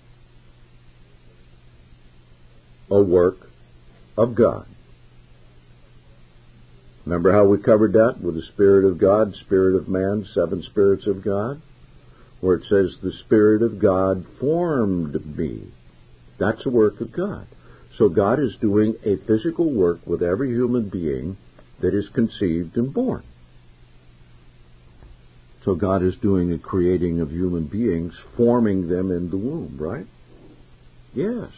A work of God. Remember how we covered that with the Spirit of God, Spirit of man, 7 spirits of God? Where it says, the Spirit of God formed me. That's a work of God. So God is doing a physical work with every human being that is conceived and born. So God is doing a creating of human beings, forming them in the womb, right? Yes.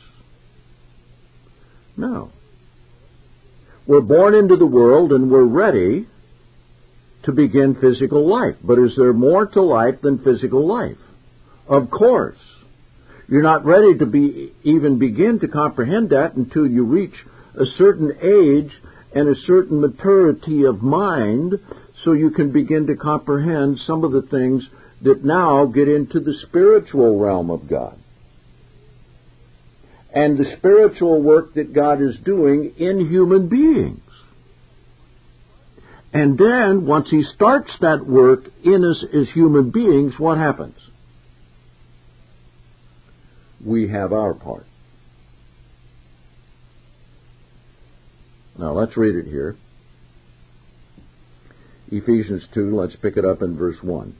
Now, we're born into the world and we're ready to begin physical life. But is there more to life than physical life? Of course. You're not ready to even begin to comprehend that until you reach a certain age and a certain maturity of mind, so you can begin to comprehend some of the things that now get into the spiritual realm of God. And the spiritual work that God is doing in human beings. And then, once He starts that work in us as human beings, what happens? We have our part. Now, let's read it here. Ephesians 2, let's pick it up in verse 1.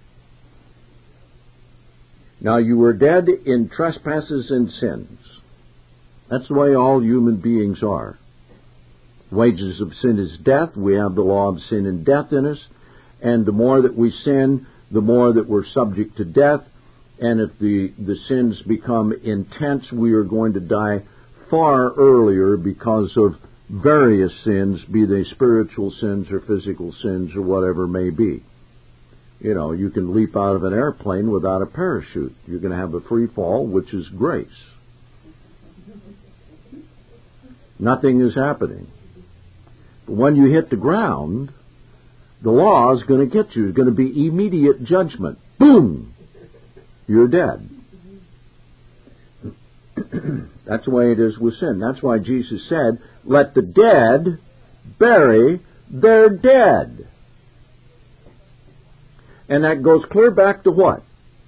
Now you were dead in trespasses and sins. That's the way all human beings are. Wages of sin is death. We have the law of sin and death in us. And the more that we sin, the more that we're subject to death. And if the sins become intense, we are going to die far earlier because of various sins, be they spiritual sins or physical sins or whatever may be. You know, you can leap out of an airplane without a parachute. You're going to have a free fall, which is grace. Nothing is happening. But when you hit the ground, the law is going to get you. It's going to be immediate judgment. Boom! You're dead. That's the way it is with sin. That's why Jesus said, let the dead bury their dead. And that goes clear back to what?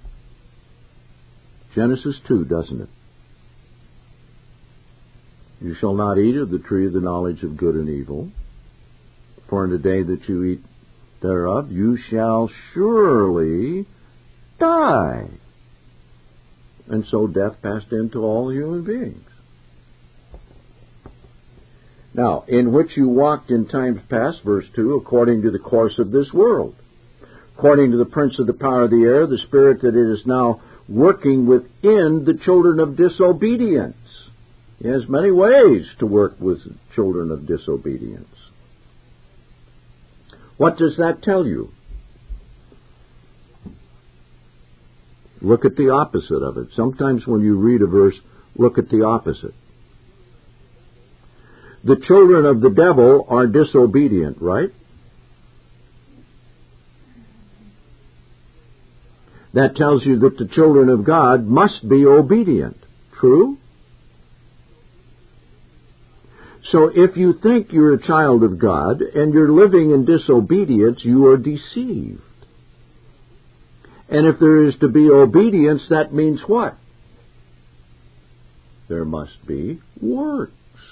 Genesis 2, doesn't it? You shall not eat of the tree of the knowledge of good and evil, for in the day that you eat thereof, you shall surely die. And so death passed into all human beings. Now, in which you walked in times past, verse 2, according to the course of this world, according to the prince of the power of the air, the spirit that it is now working within the children of disobedience. He has many ways to work with children of disobedience. What does that tell you? Look at the opposite of it. Sometimes when you read a verse, look at the opposite. The children of the devil are disobedient, right? That tells you that the children of God must be obedient. True? So if you think you're a child of God and you're living in disobedience, you are deceived. And if there is to be obedience, that means what? There must be works.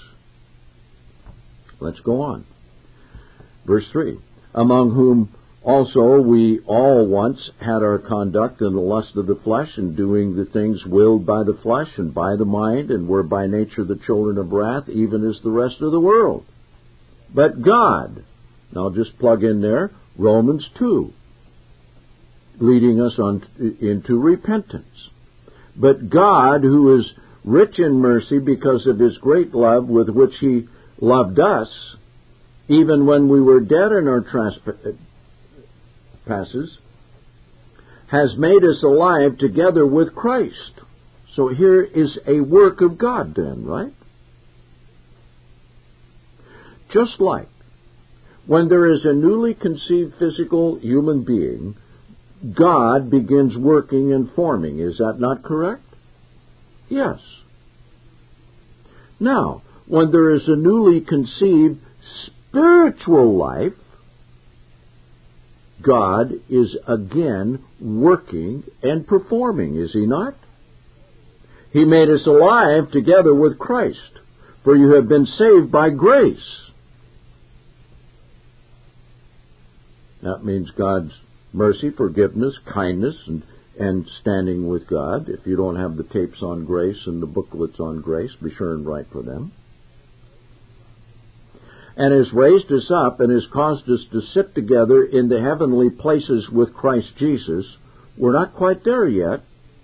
Let's go on. Verse 3. Among whom also we all once had our conduct in the lust of the flesh, and doing the things willed by the flesh and by the mind, and were by nature the children of wrath, even as the rest of the world. But God, now just plug in there, Romans 2, leading us on into repentance. But God, who is rich in mercy because of His great love with which He loved us, even when we were dead in our trespasses, has made us alive together with Christ. So here is a work of God then, right? Just like when there is a newly conceived physical human being, God begins working and forming. Is that not correct? Yes. Now, when there is a newly conceived spiritual life, God is again working and performing, is He not? He made us alive together with Christ, for you have been saved by grace. That means God's mercy, forgiveness, kindness, and standing with God. If you don't have the tapes on grace and the booklets on grace, be sure and write for them. And has raised us up and has caused us to sit together in the heavenly places with Christ Jesus. We're not quite there yet.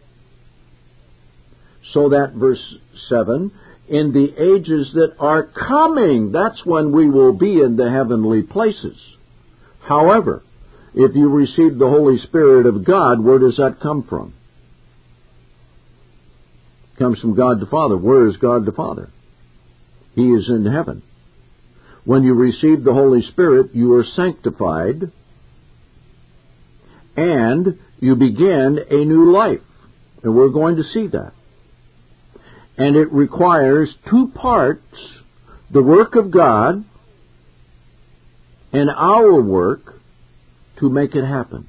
So that, verse 7, in the ages that are coming, that's when we will be in the heavenly places. However, if you receive the Holy Spirit of God, where does that come from? It comes from God the Father. Where is God the Father? He is in heaven. When you receive the Holy Spirit, you are sanctified, and you begin a new life. And we're going to see that. And it requires two parts, the work of God and our work to make it happen.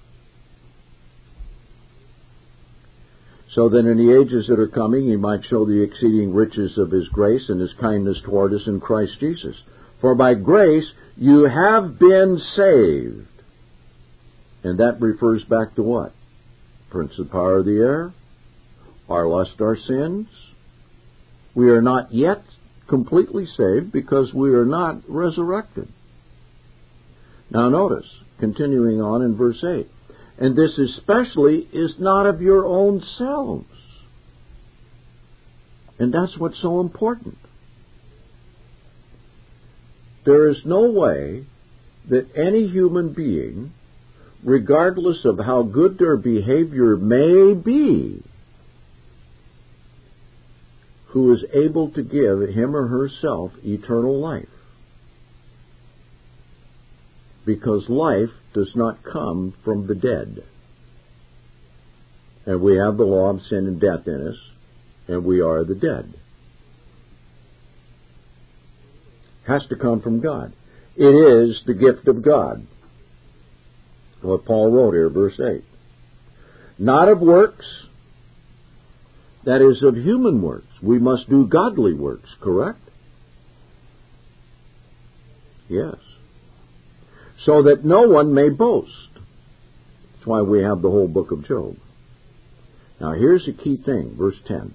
So that in the ages that are coming He might show the exceeding riches of His grace and His kindness toward us in Christ Jesus. For by grace you have been saved. And that refers back to what? Prince of the power of the air, our lust, our sins. We are not yet completely saved because we are not resurrected. Now notice, continuing on in verse 8, and this especially is not of your own selves. And that's what's so important. There is no way that any human being, regardless of how good their behavior may be, who is able to give him or herself eternal life. Because life does not come from the dead. And we have the law of sin and death in us, and we are the dead. Has to come from God. It is the gift of God. What Paul wrote here, verse 8. Not of works, that is of human works. We must do godly works, correct? Yes. So that no one may boast. That's why we have the whole book of Job. Now here's the key thing, verse 10.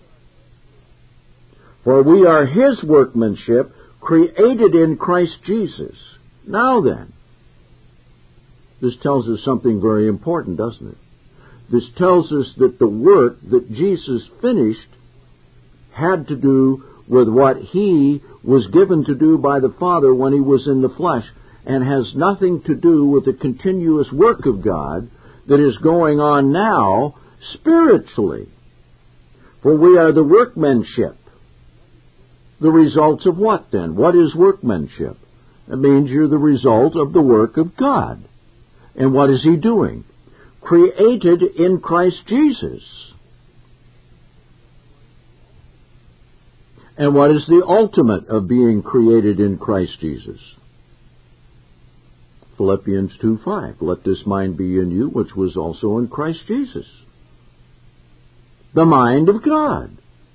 For we are His workmanship, created in Christ Jesus. Now then, this tells us something very important, doesn't it? This tells us that the work that Jesus finished had to do with what He was given to do by the Father when He was in the flesh, and has nothing to do with the continuous work of God that is going on now spiritually. For we are the workmanship. The results of what then? What is workmanship? It means you're the result of the work of God. And what is He doing? Created in Christ Jesus. And what is the ultimate of being created in Christ Jesus? Philippians 2:5. Let this mind be in you, which was also in Christ Jesus. The mind of God.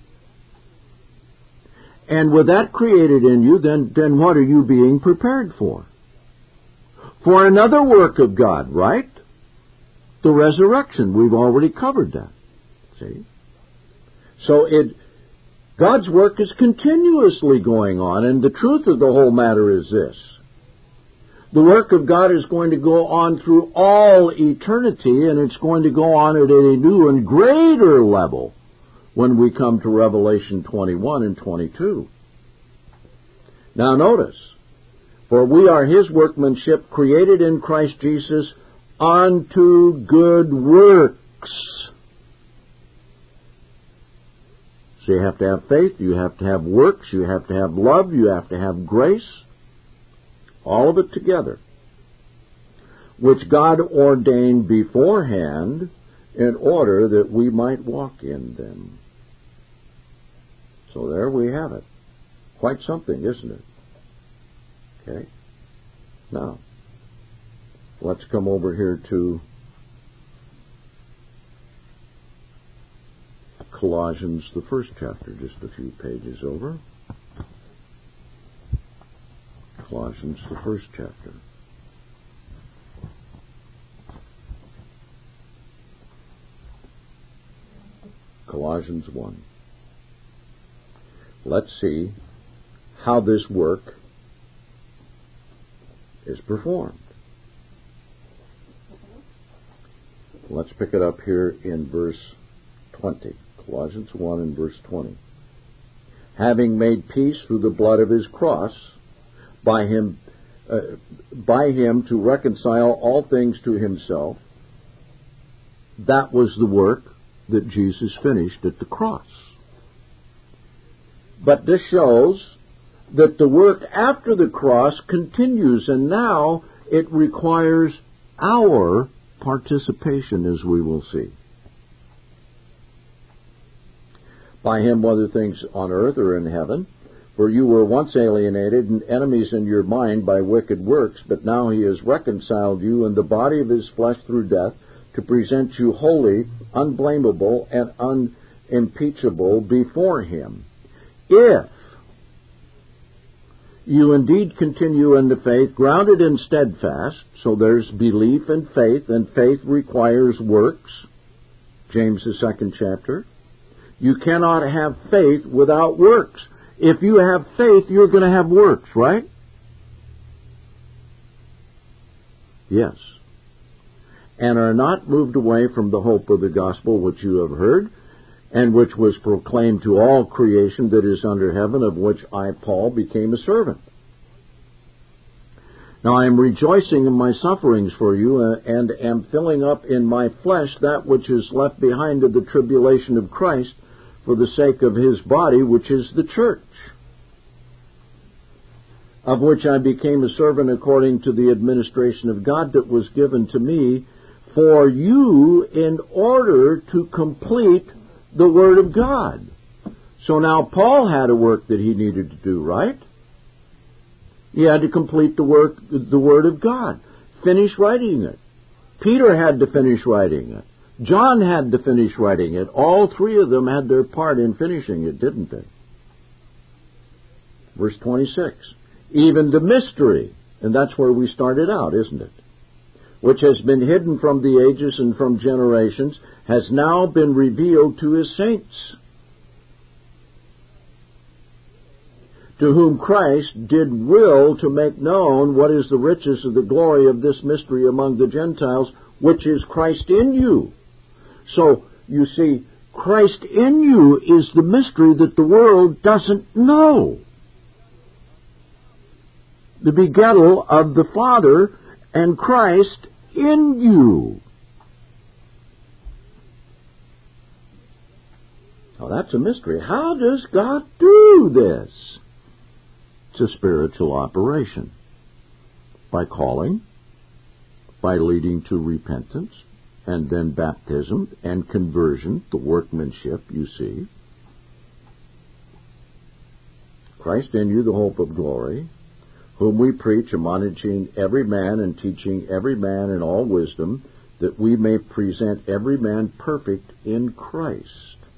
And with that created in you, then what are you being prepared for? For another work of God, right? The resurrection. We've already covered that. See? So God's work is continuously going on, and the truth of the whole matter is this. The work of God is going to go on through all eternity, and it's going to go on at a new and greater level when we come to Revelation 21 and 22. Now notice, for we are His workmanship, created in Christ Jesus unto good works. So you have to have faith, you have to have works, you have to have love, you have to have grace. All of it together, which God ordained beforehand in order that we might walk in them. So there we have it. Quite something, isn't it? Okay. Now, let's come over here to Colossians, the first chapter, just a few pages over. Colossians, the first chapter. Colossians 1. Let's see how this work is performed. Let's pick it up here in verse 20. Colossians 1 and verse 20. Having made peace through the blood of His cross, by him to reconcile all things to Himself. That was the work that Jesus finished at the cross. But this shows that the work after the cross continues, and now it requires our participation, as we will see. By Him, whether things on earth or in heaven, For you were once alienated and enemies in your mind by wicked works, but now he has reconciled you in the body of his flesh through death, to present you holy, unblameable, and unimpeachable before him. If you indeed continue in the faith, grounded and steadfast, so there's belief and faith requires works, James the 2nd chapter. You cannot have faith without works. If you have faith, you're going to have works, right? Yes. And are not moved away from the hope of the gospel which you have heard, and which was proclaimed to all creation that is under heaven, of which I, Paul, became a servant. Now I am rejoicing in my sufferings for you, and am filling up in my flesh that which is left behind of the tribulation of Christ, for the sake of his body, which is the church, of which I became a servant according to the administration of God that was given to me for you in order to complete the Word of God. So now Paul had a work that he needed to do, right? He had to complete the Word of God. Finish writing it. Peter had to finish writing it. John had to finish writing it. All three of them had their part in finishing it, didn't they? Verse 26. Even the mystery, and that's where we started out, isn't it? Which has been hidden from the ages and from generations, has now been revealed to his saints, to whom Christ did will to make known what is the riches of the glory of this mystery among the Gentiles, which is Christ in you. So, you see, Christ in you is the mystery that the world doesn't know. The begettal of the Father and Christ in you. Now that's a mystery. How does God do this? It's a spiritual operation. By calling, by leading to repentance, and then baptism and conversion, the workmanship, you see. Christ in you, the hope of glory, whom we preach, admonishing every man and teaching every man in all wisdom, that we may present every man perfect in Christ.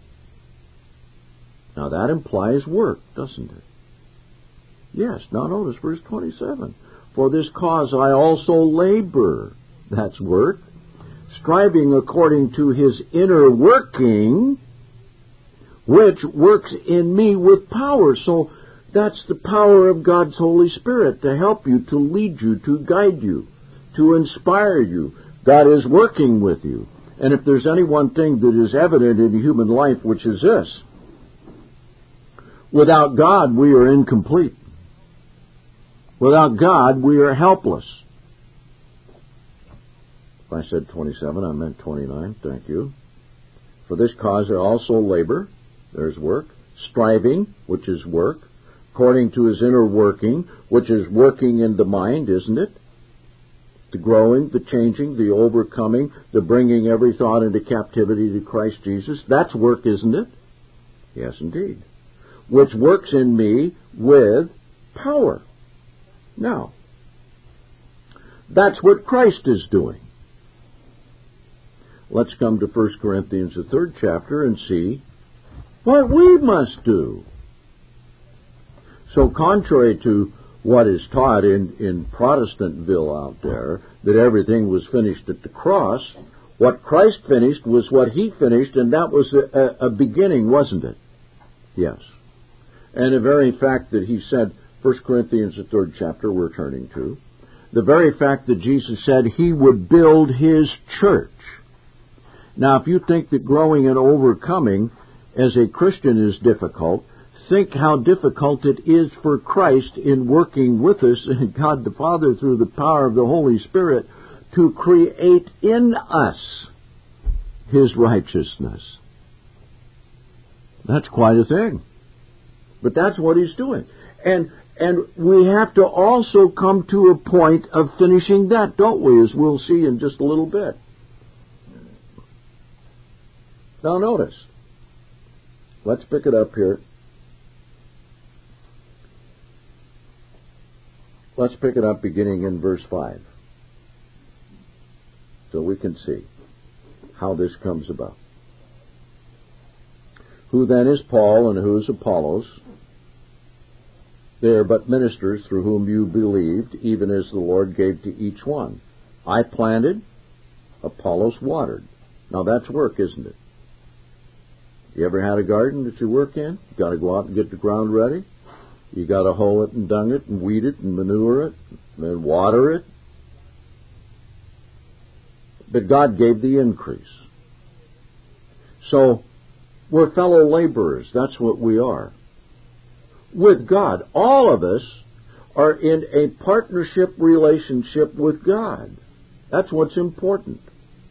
Now that implies work, doesn't it? Yes, now notice verse 27. For this cause I also labor. That's work. Striving according to his inner working, which works in me with power. So that's the power of God's Holy Spirit to help you, to lead you, to guide you, to inspire you. God is working with you. And if there's any one thing that is evident in human life, which is this: without God, we are incomplete. Without God, we are helpless. If I said 27, I meant 29. Thank you. For this cause I also labor. There's work. Striving, which is work. According to his inner working, which is working in the mind, isn't it? The growing, the changing, the overcoming, the bringing every thought into captivity to Christ Jesus. That's work, isn't it? Yes, indeed. Which works in me with power. Now, that's what Christ is doing. Let's come to 1 Corinthians, the 3rd chapter, and see what we must do. So contrary to what is taught in Protestantville out there, that everything was finished at the cross, what Christ finished was what he finished, and that was a beginning, wasn't it? Yes. And the very fact that he said, 1 Corinthians, the 3rd chapter, we're turning to, the very fact that Jesus said he would build his church. Now, if you think that growing and overcoming as a Christian is difficult, think how difficult it is for Christ in working with us, and God the Father through the power of the Holy Spirit, to create in us his righteousness. That's quite a thing. But that's what he's doing. And we have to also come to a point of finishing that, don't we, as we'll see in just a little bit. Now notice, let's pick it up here. let's pick it up beginning in verse 5. So we can see how this comes about. Who then is Paul and who is Apollos? They are but ministers through whom you believed, even as the Lord gave to each one. I planted, Apollos watered. Now that's work, isn't it? You ever had a garden that you work in? You got to go out and get the ground ready. You got to hoe it and dung it and weed it and manure it and water it. But God gave the increase. So we're fellow laborers. That's what we are. With God. All of us are in a partnership relationship with God. That's what's important.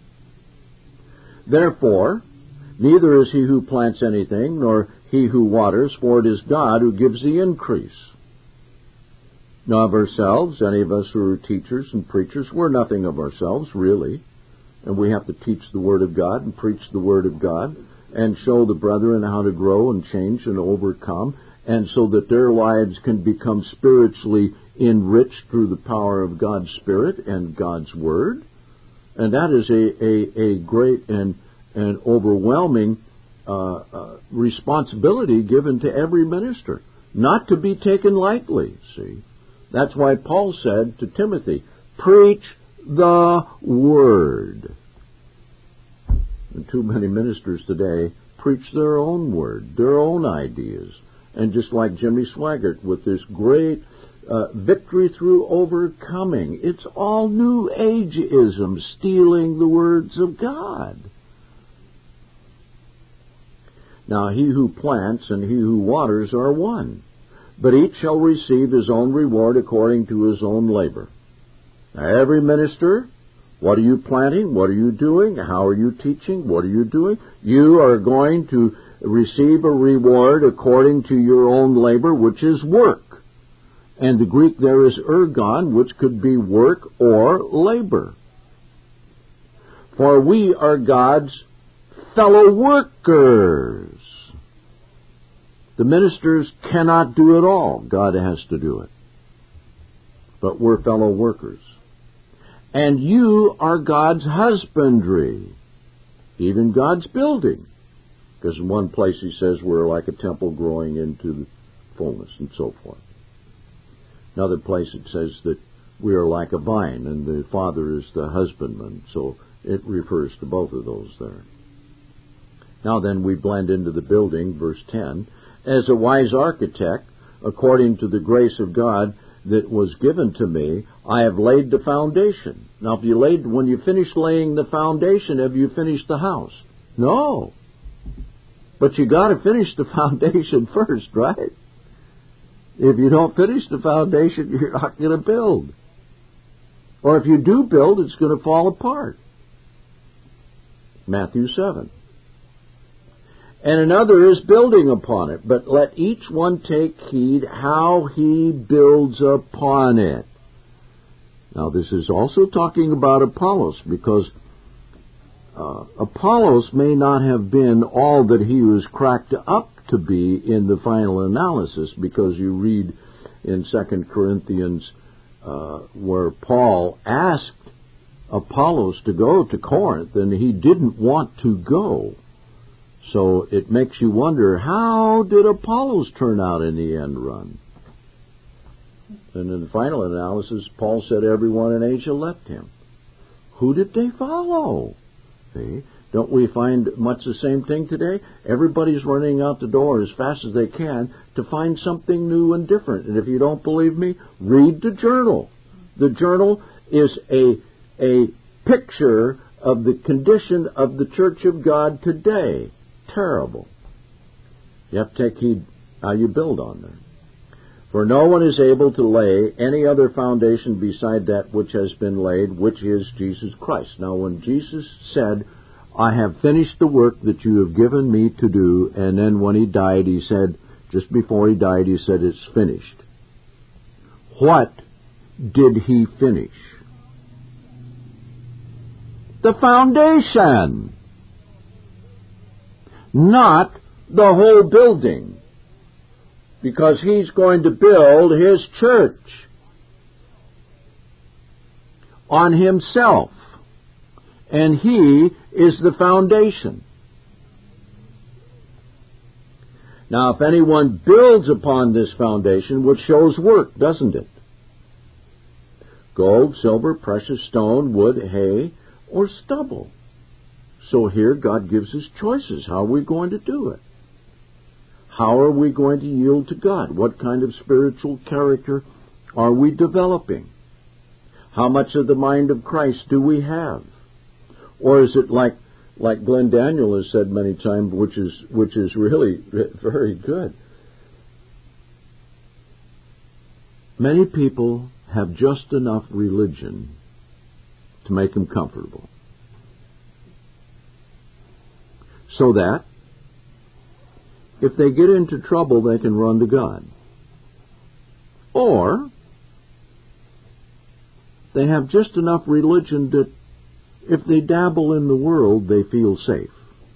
Therefore, neither is he who plants anything, nor he who waters, for it is God who gives the increase. Now of ourselves, any of us who are teachers and preachers, we're nothing of ourselves, really. And we have to teach the Word of God and preach the Word of God and show the brethren how to grow and change and overcome, and so that their lives can become spiritually enriched through the power of God's Spirit and God's Word. And that is a great and overwhelming responsibility given to every minister, not to be taken lightly, see. That's why Paul said to Timothy, preach the Word. And too many ministers today preach their own word, their own ideas. And just like Jimmy Swaggart with this great victory through overcoming, it's all New Ageism, stealing the words of God. Now he who plants and he who waters are one, but each shall receive his own reward according to his own labor. Now every minister, what are you planting? What are you doing? How are you teaching? What are you doing? You are going to receive a reward according to your own labor, which is work. And the Greek there is ergon, which could be work or labor. For we are God's fellow workers. The ministers cannot do it all. God has to do it. But we're fellow workers. And you are God's husbandry, even God's building. Because in one place he says we're like a temple growing into fullness and so forth. Another place it says that we are like a vine and the Father is the husbandman. So it refers to both of those there. Now then we blend into the building, verse 10. As a wise architect, according to the grace of God that was given to me, I have laid the foundation. Now when you finish laying the foundation, have you finished the house? No. But you got to finish the foundation first, right? If you don't finish the foundation, you're not going to build. Or if you do build, it's going to fall apart. Matthew 7. And another is building upon it, but let each one take heed how he builds upon it. Now this is also talking about Apollos, because Apollos may not have been all that he was cracked up to be in the final analysis, because you read in 2 Corinthians where Paul asked Apollos to go to Corinth, and he didn't want to go. So it makes you wonder, how did Apollos turn out in the end run? And in the final analysis, Paul said everyone in Asia left him. Who did they follow? See? Don't we find much the same thing today? Everybody's running out the door as fast as they can to find something new and different. And if you don't believe me, read the journal. The journal is a picture of the condition of the Church of God today. Terrible. You have to take heed how you build on there. For no one is able to lay any other foundation beside that which has been laid, which is Jesus Christ. Now when Jesus said, I have finished the work that you have given me to do, and then when he died, he said, just before he died, he said, it's finished. What did he finish? The foundation. Not the whole building. Because he's going to build his church. on himself, and he is the foundation. Now, if anyone builds upon this foundation, which shows work, doesn't it? Gold, silver, precious stone, wood, hay, or stubble. So here God gives us choices. How are we going to do it? How are we going to yield to God? What kind of spiritual character are we developing? How much of the mind of Christ do we have? Or is it like Glenn Daniel has said many times, which is really very good. Many people have just enough religion to make them comfortable, so that if they get into trouble, they can run to God. Or they have just enough religion that if they dabble in the world, they feel safe,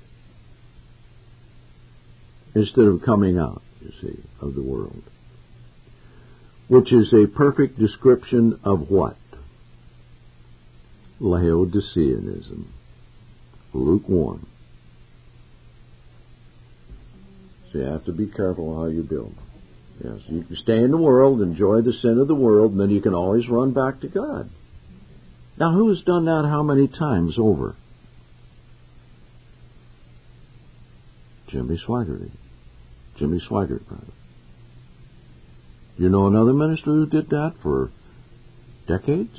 instead of coming out, you see, of the world. Which is a perfect description of what? Laodiceanism. Lukewarm. So you have to be careful how you build. Yes, you can stay in the world, enjoy the sin of the world, and then you can always run back to God. Now, who has done that how many times over? Jimmy Swaggart. Jimmy Swaggart, brother. You know another minister who did that for decades?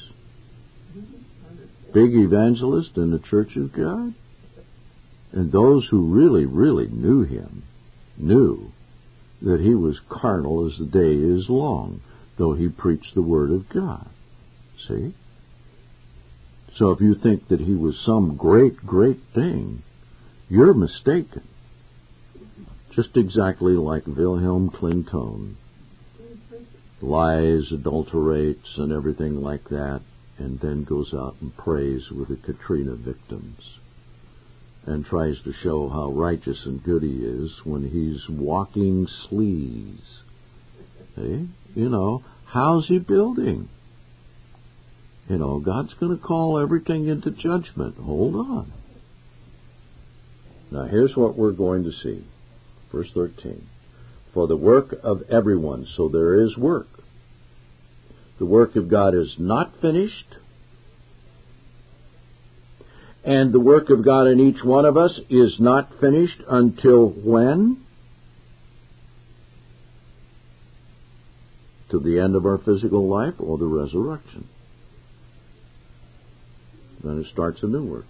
Big evangelist in the Church of God? And those who really, really knew him knew that he was carnal as the day is long, though he preached the Word of God. See? So if you think that he was some great, great thing, you're mistaken. Just exactly like Wilhelm Clinton. Lies, adulterates, and everything like that, and then goes out and prays with the Katrina victims and tries to show how righteous and good he is when he's walking sleaze. See? You know, how's he building? You know, God's going to call everything into judgment. Hold on. Now, here's what we're going to see. Verse 13. For the work of everyone, so there is work. The work of God is not finished. And the work of God in each one of us is not finished until when? To the end of our physical life or the resurrection. Then it starts a new work.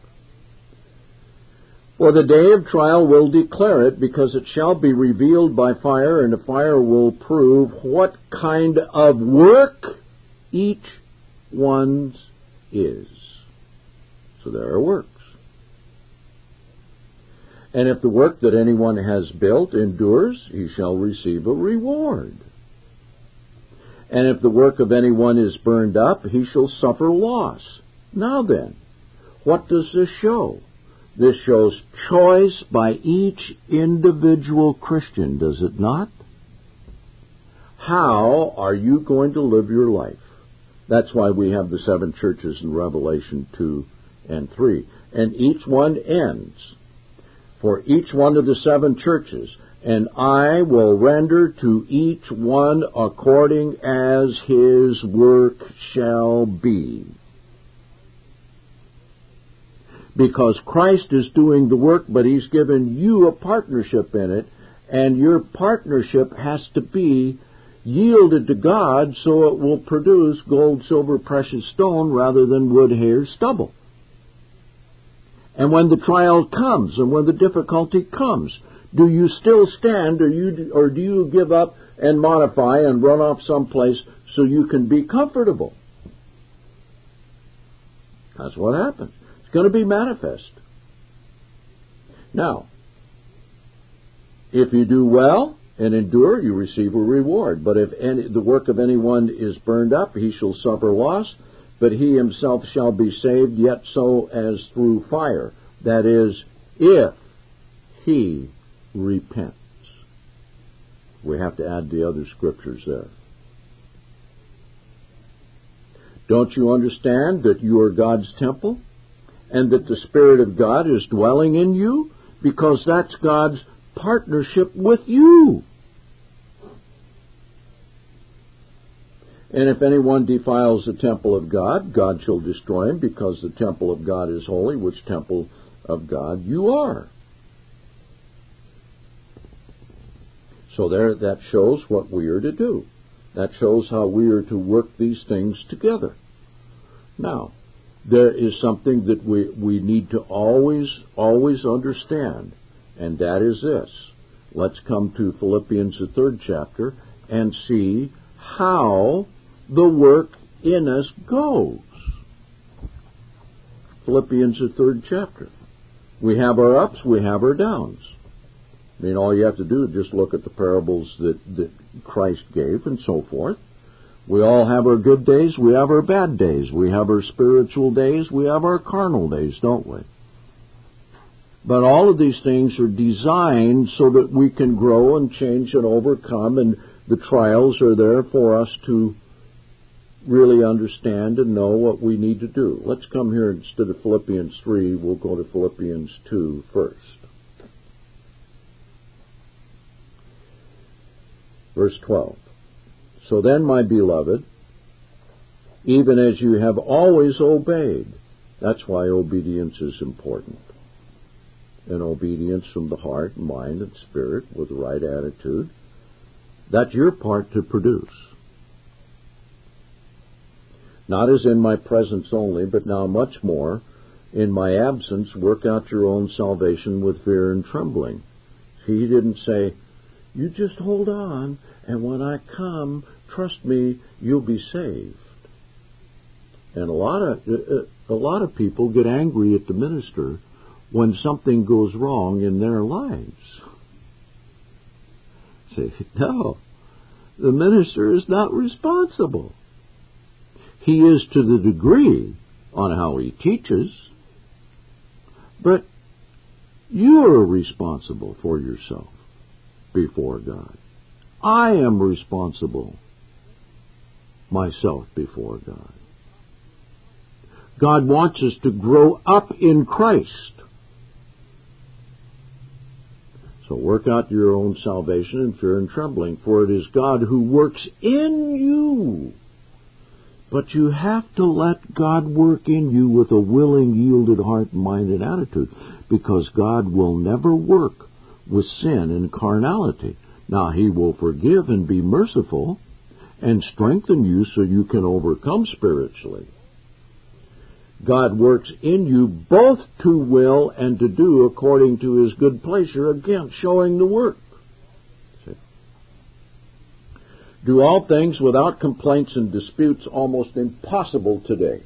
For the day of trial will declare it, because it shall be revealed by fire, and the fire will prove what kind of work each one's is. So there are works. And if the work that anyone has built endures, he shall receive a reward. And if the work of anyone is burned up, he shall suffer loss. Now then, what does this show? This shows choice by each individual Christian, does it not? How are you going to live your life? That's why we have the 7 churches in Revelation 2 and 3. And each one ends for each one of the 7 churches. And I will render to each one according as his work shall be. Because Christ is doing the work, but he's given you a partnership in it, and your partnership has to be yielded to God so it will produce gold, silver, precious stone rather than wood, hay, or stubble. And when the trial comes and when the difficulty comes, do you still stand or do you give up and modify and run off someplace so you can be comfortable? That's what happens. Going to be manifest. Now, if you do well and endure, you receive a reward. But if the work of anyone is burned up, he shall suffer loss, but he himself shall be saved, yet so as through fire. That is, if he repents. We have to add the other scriptures there. Don't you understand that you are God's temple and that the Spirit of God is dwelling in you? Because that's God's partnership with you. And if anyone defiles the temple of God, God shall destroy him, because the temple of God is holy, which temple of God you are. So there, that shows what we are to do. That shows how we are to work these things together. Now, there is something that we need to always understand, and that is this. Let's come to Philippians, the 3rd chapter, and see how the work in us goes. Philippians, the 3rd chapter. We have our ups, we have our downs. I mean, all you have to do is just look at the parables that Christ gave and so forth. We all have our good days, we have our bad days. We have our spiritual days, we have our carnal days, don't we? But all of these things are designed so that we can grow and change and overcome, and the trials are there for us to really understand and know what we need to do. Let's come here, instead of Philippians 3, we'll go to Philippians 2 first. Verse 12. So then, my beloved, even as you have always obeyed, that's why obedience is important. And obedience from the heart, mind, and spirit with the right attitude, that's your part to produce. Not as in my presence only, but now much more, in my absence, work out your own salvation with fear and trembling. He didn't say, you just hold on, and when I come, trust me, you'll be saved. And a lot of people get angry at the minister when something goes wrong in their lives. Say, no, the minister is not responsible. He is to the degree on how he teaches, but you are responsible for yourself before God. I am responsible myself before God. God wants us to grow up in Christ. So work out your own salvation in fear and trembling, for it is God who works in you. But you have to let God work in you with a willing, yielded heart, mind, and attitude, because God will never work with sin and carnality. Now, He will forgive and be merciful and strengthen you so you can overcome spiritually. God works in you both to will and to do according to His good pleasure, again, showing the work. See? Do all things without complaints and disputes, almost impossible today.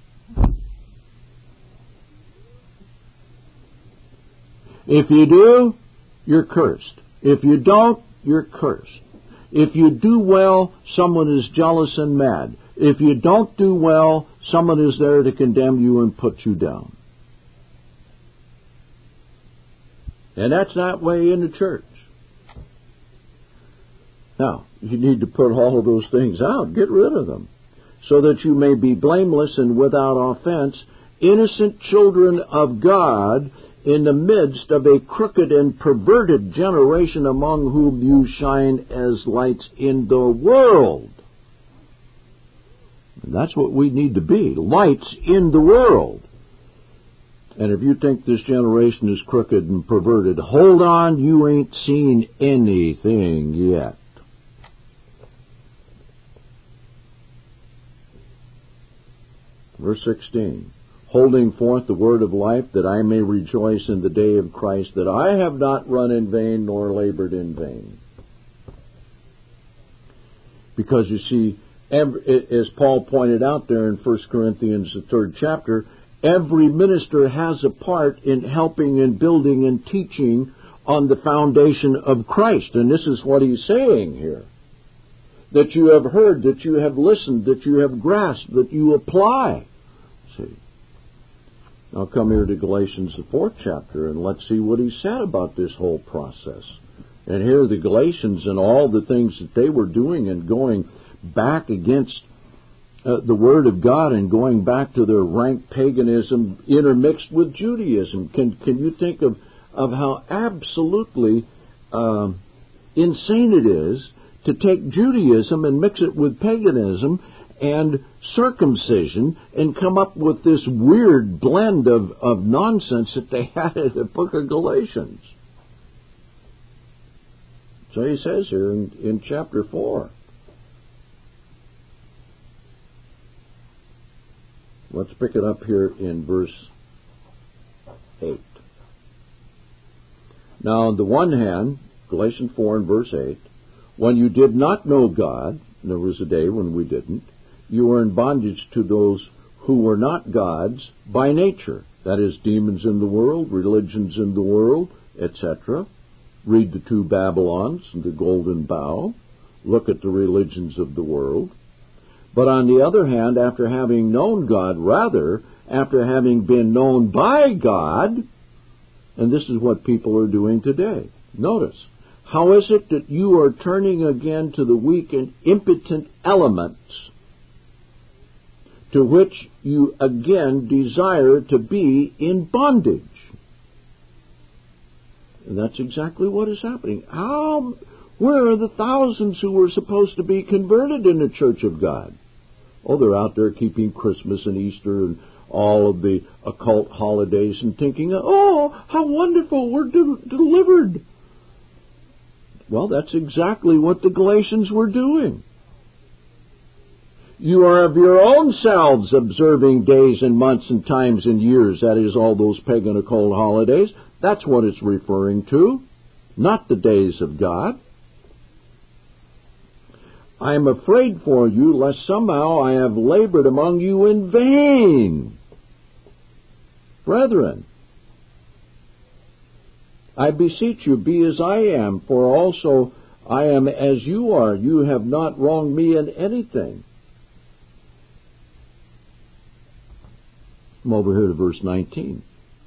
If you do, you're cursed. If you don't, you're cursed. If you do well, someone is jealous and mad. If you don't do well, someone is there to condemn you and put you down. And that's that way in the church. Now, you need to put all of those things out. Get rid of them, so that you may be blameless and without offense, innocent children of God, in the midst of a crooked and perverted generation, among whom you shine as lights in the world. And that's what we need to be, lights in the world. And if you think this generation is crooked and perverted, hold on, you ain't seen anything yet. Verse 16. Holding forth the word of life, that I may rejoice in the day of Christ, that I have not run in vain nor labored in vain. Because you see, as Paul pointed out there in 1 Corinthians, the 3rd chapter, every minister has a part in helping and building and teaching on the foundation of Christ. And this is what he's saying here. That you have heard, that you have listened, that you have grasped, that you apply. See. Now come here to Galatians, the 4th chapter, and let's see what he said about this whole process. And here the Galatians and all the things that they were doing and going back against the Word of God and going back to their rank paganism intermixed with Judaism. Can you think of how absolutely insane it is to take Judaism and mix it with paganism and circumcision and come up with this weird blend of nonsense that they had in the book of Galatians? So he says here in chapter 4. Let's pick it up here in verse 8. Now, on the one hand, Galatians 4 and verse 8, when you did not know God, there was a day when we didn't, you were in bondage to those who were not gods by nature. That is, demons in the world, religions in the world, etc. Read the two Babylons and the Golden Bough. Look at the religions of the world. But on the other hand, after having known God, rather, after having been known by God, and this is what people are doing today. Notice, how is it that you are turning again to the weak and impotent elements to which you again desire to be in bondage? And that's exactly what is happening. Where are the thousands who were supposed to be converted in the Church of God? Oh, they're out there keeping Christmas and Easter and all of the occult holidays and thinking, oh, how wonderful, we're delivered. Well, that's exactly what the Galatians were doing. You are of your own selves observing days and months and times and years. That is, all those pagan occult holidays. That's what it's referring to, not the days of God. I am afraid for you, lest somehow I have labored among you in vain. Brethren, I beseech you, be as I am, for also I am as you are. You have not wronged me in anything. I'm over here to verse 19.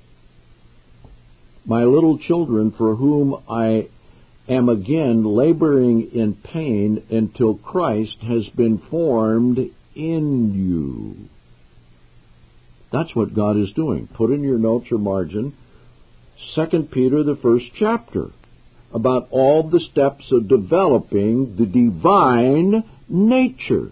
My little children, for whom I am again laboring in pain until Christ has been formed in you. That's what God is doing. Put in your notes or margin 2 Peter, the first chapter, about all the steps of developing the divine nature.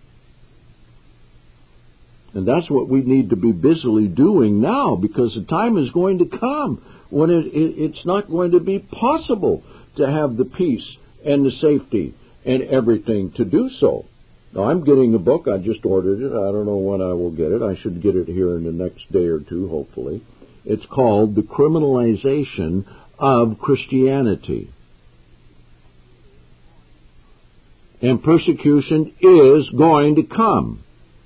And that's what we need to be busily doing now, because the time is going to come when it's not going to be possible to have the peace and the safety and everything to do so. Now, I'm getting a book. I just ordered it. I don't know when I will get it. I should get it here in the next day or two, hopefully. It's called The Criminalization of Christianity. And persecution is going to come.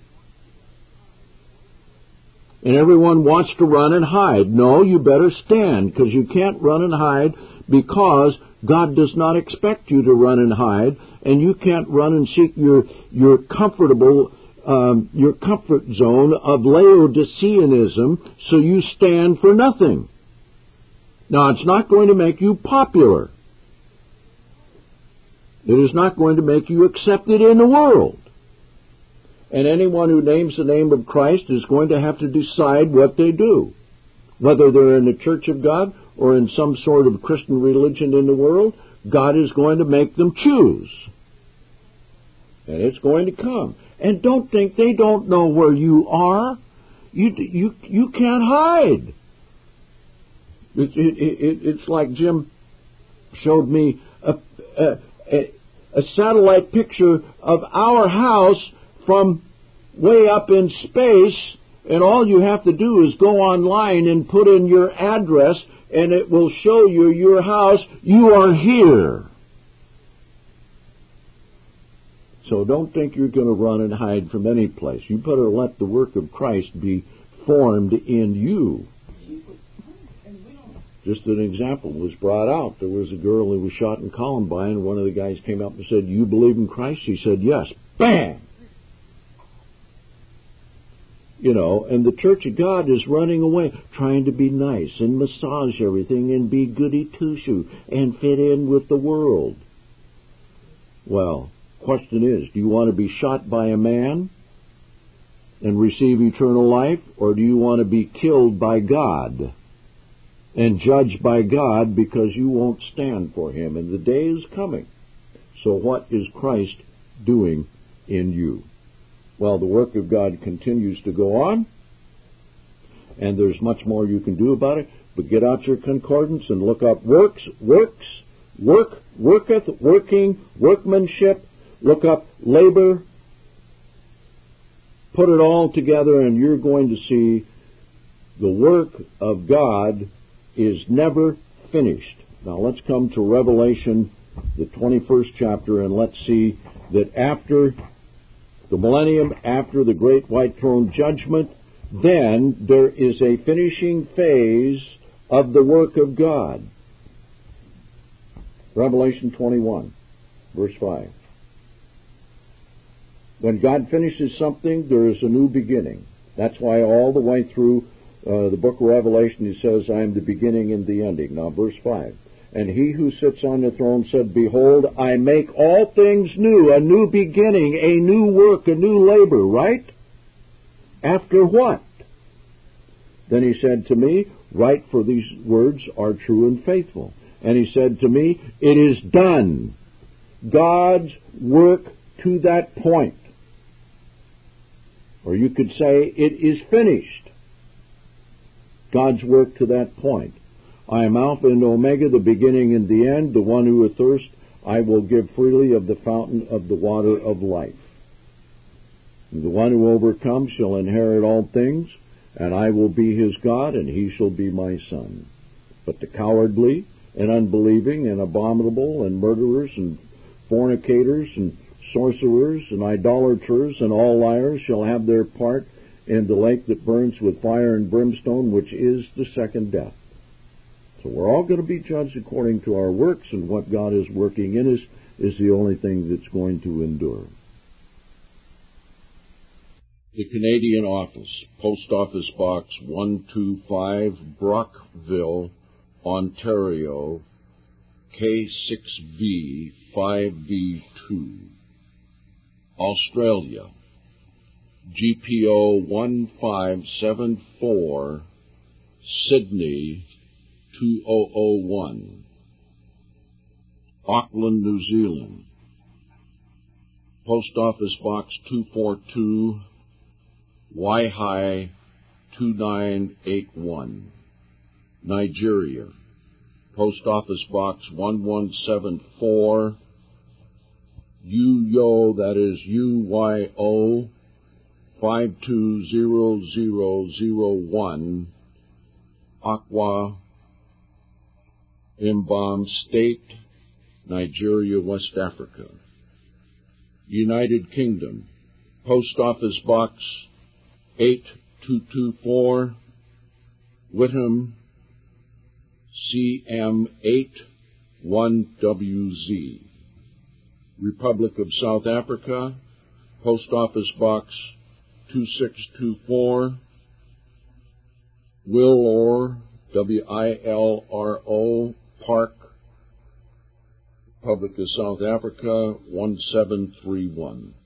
And everyone wants to run and hide. No, you better stand, because you can't run and hide, because God does not expect you to run and hide, and you can't run and seek your comfortable, your comfort zone of Laodiceanism, so you stand for nothing. Now, it's not going to make you popular. It is not going to make you accepted in the world. And anyone who names the name of Christ is going to have to decide what they do. Whether they're in the Church of God or in some sort of Christian religion in the world, God is going to make them choose. And it's going to come. And don't think they don't know where you are. You can't hide. It's like Jim showed me a satellite picture of our house from way up in space, and all you have to do is go online and put in your address, and it will show you your house. You are here. So don't think you're going to run and hide from any place. You better let the work of Christ be formed in you. Just an example was brought out. There was a girl who was shot in Columbine. One of the guys came up and said, "You believe in Christ?" She said, "Yes." Bam! You know, and the Church of God is running away, trying to be nice and massage everything and be goody two-shoe and fit in with the world. Well, question is, do you want to be shot by a man and receive eternal life, or do you want to be killed by God and judged by God because you won't stand for Him? And the day is coming. So what is Christ doing in you? Well, the work of God continues to go on, and there's much more you can do about it, but get out your concordance and look up works, worketh, working, workmanship, look up labor, put it all together, and you're going to see the work of God is never finished. Now let's come to Revelation, the 21st chapter, and let's see that after the millennium, after the great white throne judgment, then there is a finishing phase of the work of God. Revelation 21, verse 5. When God finishes something, there is a new beginning. That's why all the way through the book of Revelation He says, I am the beginning and the ending. Now, verse 5. And He who sits on the throne said, Behold, I make all things new, a new beginning, a new work, a new labor, right? After what? Then He said to me, Write, for these words are true and faithful. And He said to me, It is done. God's work to that point. Or you could say, it is finished. God's work to that point. I am Alpha and Omega, the beginning and the end. The one who athirsts, I will give freely of the fountain of the water of life. And the one who overcomes shall inherit all things, and I will be his God, and he shall be my son. But the cowardly and unbelieving and abominable and murderers and fornicators and sorcerers and idolaters and all liars shall have their part in the lake that burns with fire and brimstone, which is the second death. So we're all going to be judged according to our works, and what God is working in us is the only thing that's going to endure. The Canadian Office, Post Office Box 125, Brockville, Ontario, K6V 5V2. Australia, GPO 1574, Sydney 2001. Auckland, New Zealand, Post Office Box 242, Waihi 2981. Nigeria, Post Office Box 1174, Uyo, that is UYO 520001, Akwa, Mbam State, Nigeria, West Africa. United Kingdom, Post Office Box 8224, Whitham, CM81WZ. Republic of South Africa, Post Office Box 2624, Wiloro, WILRO, Park, Republic of South Africa, 1731.